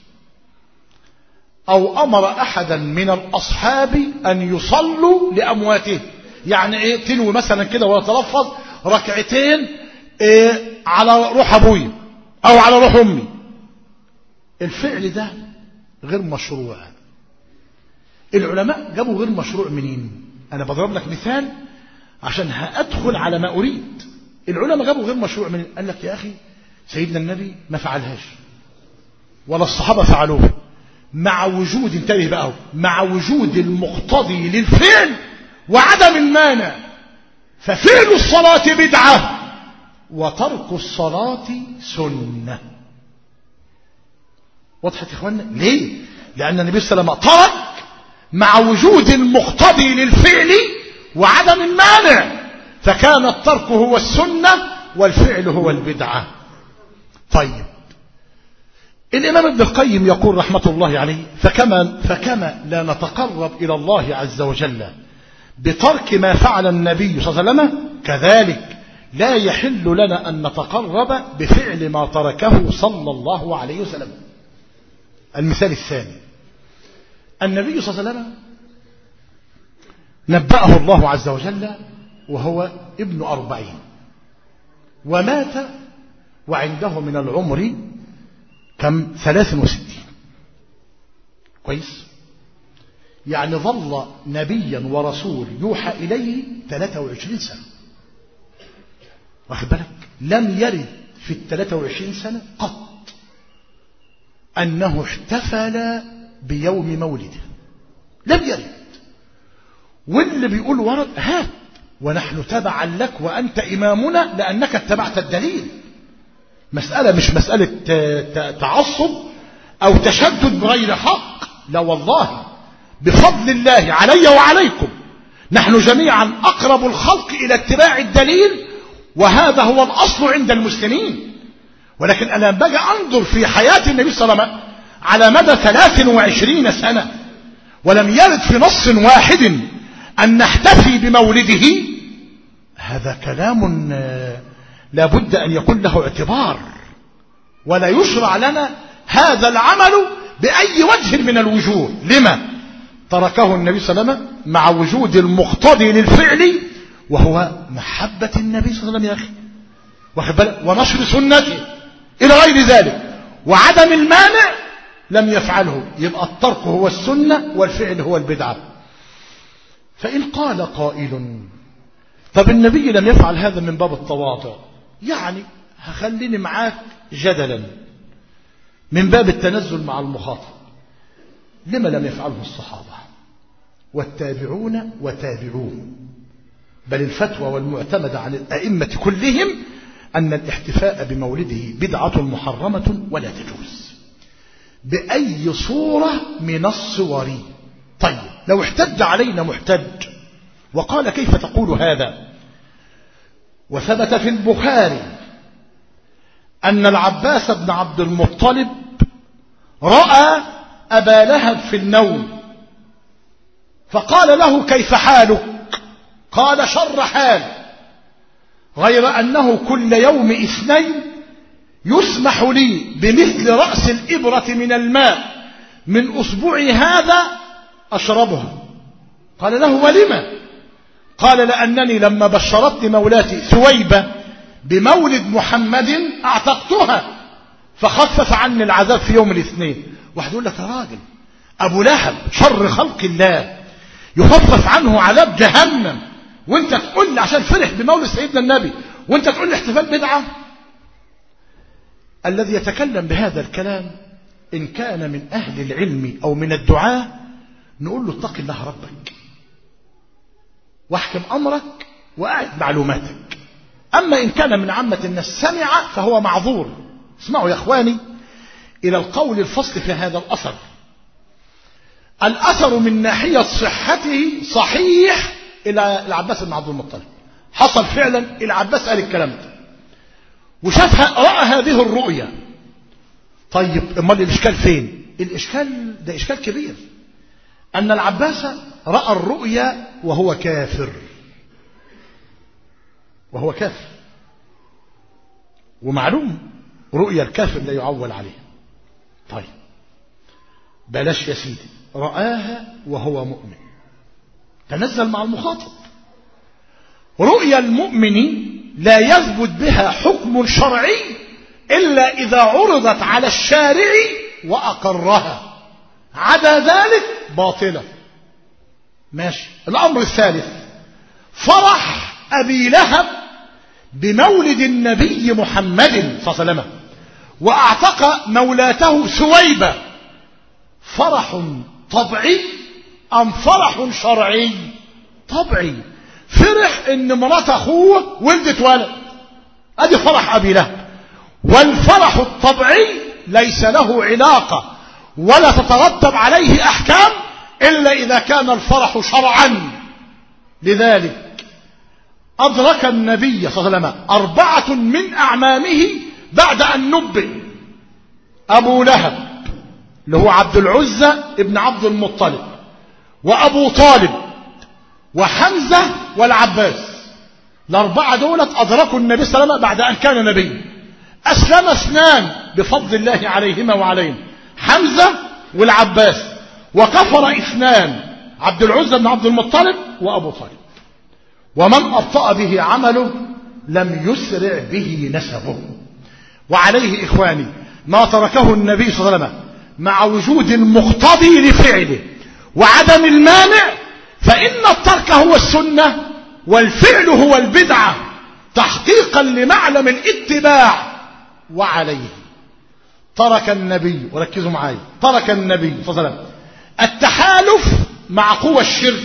أو أمر أحدا من الأصحاب أن يصلوا لأمواته. يعني إيه؟ تنوي مثلا كده ويتلفظ ركعتين إيه على روح أبوي أو على روح أمي. الفعل ده غير مشروع. العلماء جابوا غير مشروع منين؟ أنا بضرب لك مثال عشان هأدخل على ما أريد. العلماء جابوا غير مشروع منين؟ قال لك يا أخي سيدنا النبي ما فعلهاش ولا الصحابة فعلوه، مع وجود، انتبه بقى، مع وجود المقتضي للفعل وعدم المانع. ففعل الصلاة بدعة وترك الصلاة سنة. وضحت يا إخوانا؟ ليه؟ لأن النبي صلى الله عليه وسلم ترك مع وجود المقتضي للفعل وعدم المانع، فكان الترك هو السنة والفعل هو البدعة. طيب الإمام ابن القيم يقول رحمة الله عليه: فكما, فكما لا نتقرب إلى الله عز وجل بترك ما فعل النبي صلى الله عليه وسلم، كذلك لا يحل لنا أن نتقرب بفعل ما تركه صلى الله عليه وسلم. المثال الثاني: النبي صلى الله عليه وسلم نبأه الله عز وجل وهو ابن أربعين، ومات وعنده من العمر كم؟ ثلاث وستين. كويس؟ يعني ظل نبيا ورسول يوحى إليه ثلاثة وعشرين سنة. واخد بالك؟ لم يرد في الثلاثة وعشرين سنة قط أنه احتفل بيوم مولده، لم يرد. واللي بيقول ورد هات، ونحن تبعا لك وأنت إمامنا لأنك اتبعت الدليل. مسألة مش مسألة تعصب أو تشدد بغير حق، لا والله، بفضل الله علي وعليكم نحن جميعا أقرب الخلق إلى اتباع الدليل، وهذا هو الأصل عند المسلمين. ولكن أنا بقى أنظر في حياة النبي صلى الله عليه وسلم على مدى ثلاث وعشرين سنة ولم يرد في نص واحد أن نحتفي بمولده، هذا كلام لا بد أن يكون له اعتبار، ولا يشرع لنا هذا العمل بأي وجه من الوجوه. لما تركه النبي صلى الله عليه وسلم مع وجود المقتضي للفعل وهو محبة النبي صلى الله عليه وسلم يا أخي، واخد بالك، ونشر سنته إلى غير ذلك، وعدم المانع لم يفعله. يبقى الترك هو السنة والفعل هو البدعة. فإن قال قائل: طب النبي لم يفعل هذا من باب التواضع، يعني هخليني معاك جدلا من باب التنزل مع المخاطب، لما لم يفعله الصحابة والتابعون وتابعوهم؟ بل الفتوى والمعتمد عن الأئمة كلهم أن الاحتفاء بمولده بدعة محرمة ولا تجوز بأي صورة من الصور. طيب لو احتج علينا محتج وقال: كيف تقول هذا؟ وثبت في البخاري أن العباس بن عبد المطلب رأى أبا لهب في النوم فقال له: كيف حالك؟ قال: شر حال، غير أنه كل يوم اثنين يسمح لي بمثل رأس الإبرة من الماء من أصبعي هذا أشربها. قال له: ولما؟ قال: لأنني لما بشرتني مولاتي ثويبة بمولد محمد أعتقتها فخفف عني العذاب في يوم الاثنين. واحد يقول لك: يا راجل، أبو لهب شر خلق الله يخفف عنه عذاب جهنم، وانت تقول لي عشان فرح بمولد سيدنا النبي وانت تقول لي احتفال بدعة؟ الذي يتكلم بهذا الكلام إن كان من أهل العلم أو من الدعاة نقول له: اتق الله ربك واحكم أمرك وأعد معلوماتك. أما إن كان من عامة الناس سمع فهو معذور. اسمعوا يا أخواني إلى القول الفصل في هذا الأثر. الأثر من ناحية صحته صحيح إلى العباس بن عبد المطلب، حصل فعلا العباس قال الكلام ده وشافها، رأى هذه الرؤية. طيب امال الإشكال فين؟ الإشكال ده إشكال كبير، أن العباس رأى الرؤيا وهو كافر، وهو كافر، ومعلوم رؤيا الكافر لا يعول عليه. طيب بلاش يا سيدي، رآها وهو مؤمن، تنزل مع المخاطب. رؤيا المؤمن لا يثبت بها حكم شرعي إلا إذا عرضت على الشارع وأقرها، عدا ذلك باطلة. ماشي. الأمر الثالث: فرح أبي لهب بمولد النبي محمد صلى الله عليه وسلم وأعتق مولاته ثويبة، فرح طبعي أم فرح شرعي؟ طبعي. فرح ان مرات اخوه ولدت ولد، ادي فرح ابي لهب. والفرح الطبيعي ليس له علاقة ولا تترتب عليه احكام الا اذا كان الفرح شرعا. لذلك ادرك النبي صلى الله عليه وسلم اربعة من اعمامه بعد ان نبئ: ابو لهب اللي هو عبد العزى ابن عبد المطلب، وابو طالب، وحمزة، والعباس. الاربعة دولت ادركوا النبي صلى الله عليه وسلم بعد ان كان نبي. اسلم اثنان بفضل الله عليهما وعليهم، حمزة والعباس، وكفر اثنان، عبد العزى بن عبد المطلب وابو طالب. ومن ابطأ به عمله لم يسرع به نسبه. وعليه اخواني ما تركه النبي صلى الله عليه وسلم مع وجود المقتضي لفعله وعدم المانع، فإن الترك هو السنة والفعل هو البدعة تحقيقا لمعلم الاتباع. وعليه ترك النبي، وركزوا معي، ترك النبي صلى الله عليه وسلم التحالف مع قوى الشرك.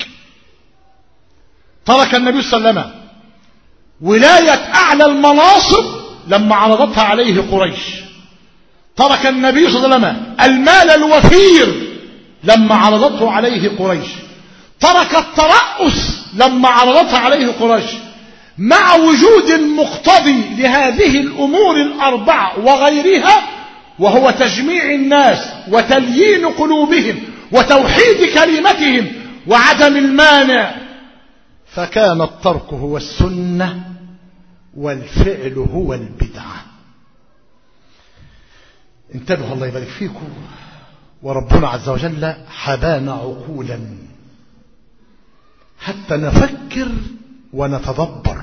ترك النبي صلى الله عليه وسلم ولاية أعلى المناصب لما عرضتها عليه قريش. ترك النبي صلى الله عليه وسلم المال الوفير لما عرضته عليه قريش. ترك الترأس لما عرضتها عليه قريش، مع وجود المقتضي لهذه الأمور الأربعة وغيرها، وهو تجميع الناس وتليين قلوبهم وتوحيد كلمتهم وعدم المانع. فكان الترك هو السنة والفعل هو البدعة. انتبهوا الله يبارك فيكم. وربنا عز وجل حبانا عقولا حتى نفكر ونتدبر.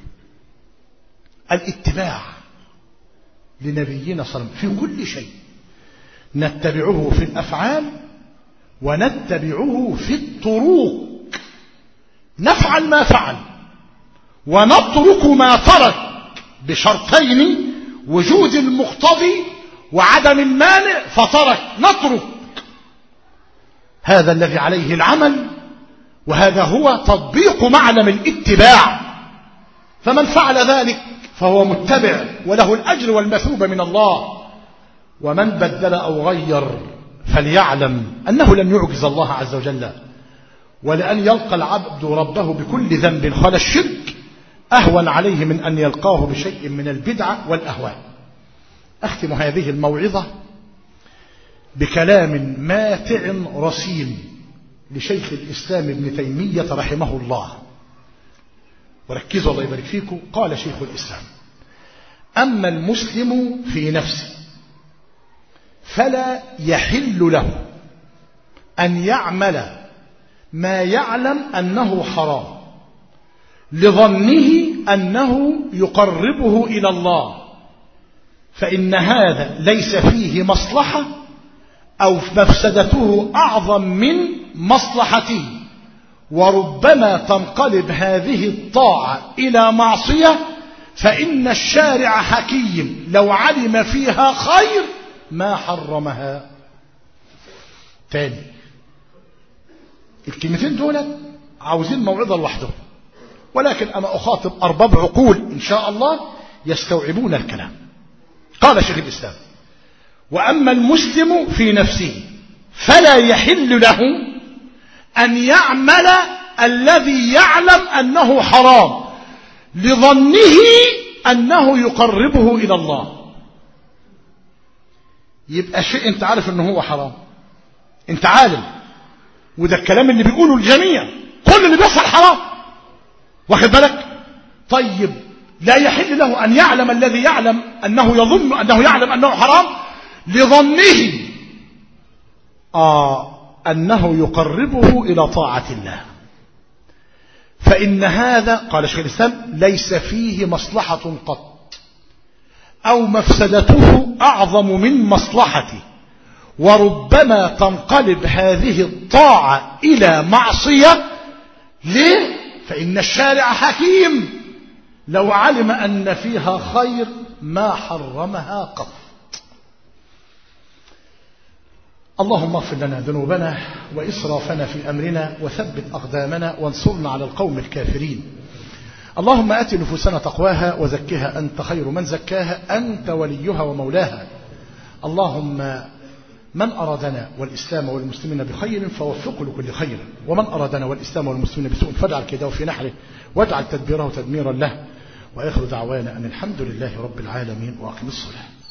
الاتباع لنبينا صلى الله عليه وسلم في كل شيء، نتبعه في الأفعال ونتبعه في الطرق. نفعل ما فعل ونترك ما ترك بشرطين: وجود المقتضي وعدم المانع، فترك نترك. هذا الذي عليه العمل، وهذا هو تطبيق معلم الاتباع. فمن فعل ذلك فهو متبع وله الأجر والمثوبة من الله. ومن بدل أو غير فليعلم أنه لن يعجز الله عز وجل، ولأن يلقى العبد ربه بكل ذنب خلا الشرك أهون عليه من أن يلقاه بشيء من البدعة والأهواء. أختم هذه الموعظة بكلام ماتع رصين لشيخ الإسلام ابن تيمية رحمه الله، وركزوا الله يبارك فيكم. قال شيخ الإسلام: أما المسلم في نفسه فلا يحل له أن يعمل ما يعلم أنه حرام لظنه أنه يقربه إلى الله، فإن هذا ليس فيه مصلحة أو مفسدته أعظم من مصلحته، وربما تنقلب هذه الطاعة إلى معصية، فإن الشارع حكيم لو علم فيها خير ما حرمها. تاني الكلمتين دول عاوزين موعظة لوحدهم، ولكن أنا أخاطب أرباب عقول إن شاء الله يستوعبون الكلام. قال شيخ الإسلام: وأما المسلم في نفسه فلا يحل له أن يعمل الذي يعلم أنه حرام لظنه أنه يقربه إلى الله. يبقى شيء أنت عارف أنه هو حرام، أنت عالم، وده الكلام اللي بيقوله الجميع، كل اللي بيحصل حرام، واخد بالك؟ طيب لا يحل له أن يعلم الذي يعلم أنه يظن أنه يعلم أنه حرام لظنه آه أنه يقربه إلى طاعة الله، فإن هذا قال شيخ الإسلام ليس فيه مصلحة قط أو مفسدته أعظم من مصلحته، وربما تنقلب هذه الطاعة إلى معصية. ليه؟ فإن الشارع حكيم لو علم أن فيها خير ما حرمها قط. اللهم اغفر لنا ذنوبنا وإسرافنا في أمرنا وثبت أقدامنا وانصرنا على القوم الكافرين. اللهم آت نفوسنا تقواها وزكها أنت خير من زكاها أنت وليها ومولاها. اللهم من أرادنا والإسلام والمسلمين بخير فوفقه لكل خير، ومن أرادنا والإسلام والمسلمين بسوء فاجعل كيده في نحره واجعل تدبيره تدميرا له. وآخر دعوانا أن الحمد لله رب العالمين وأقم الصلاة.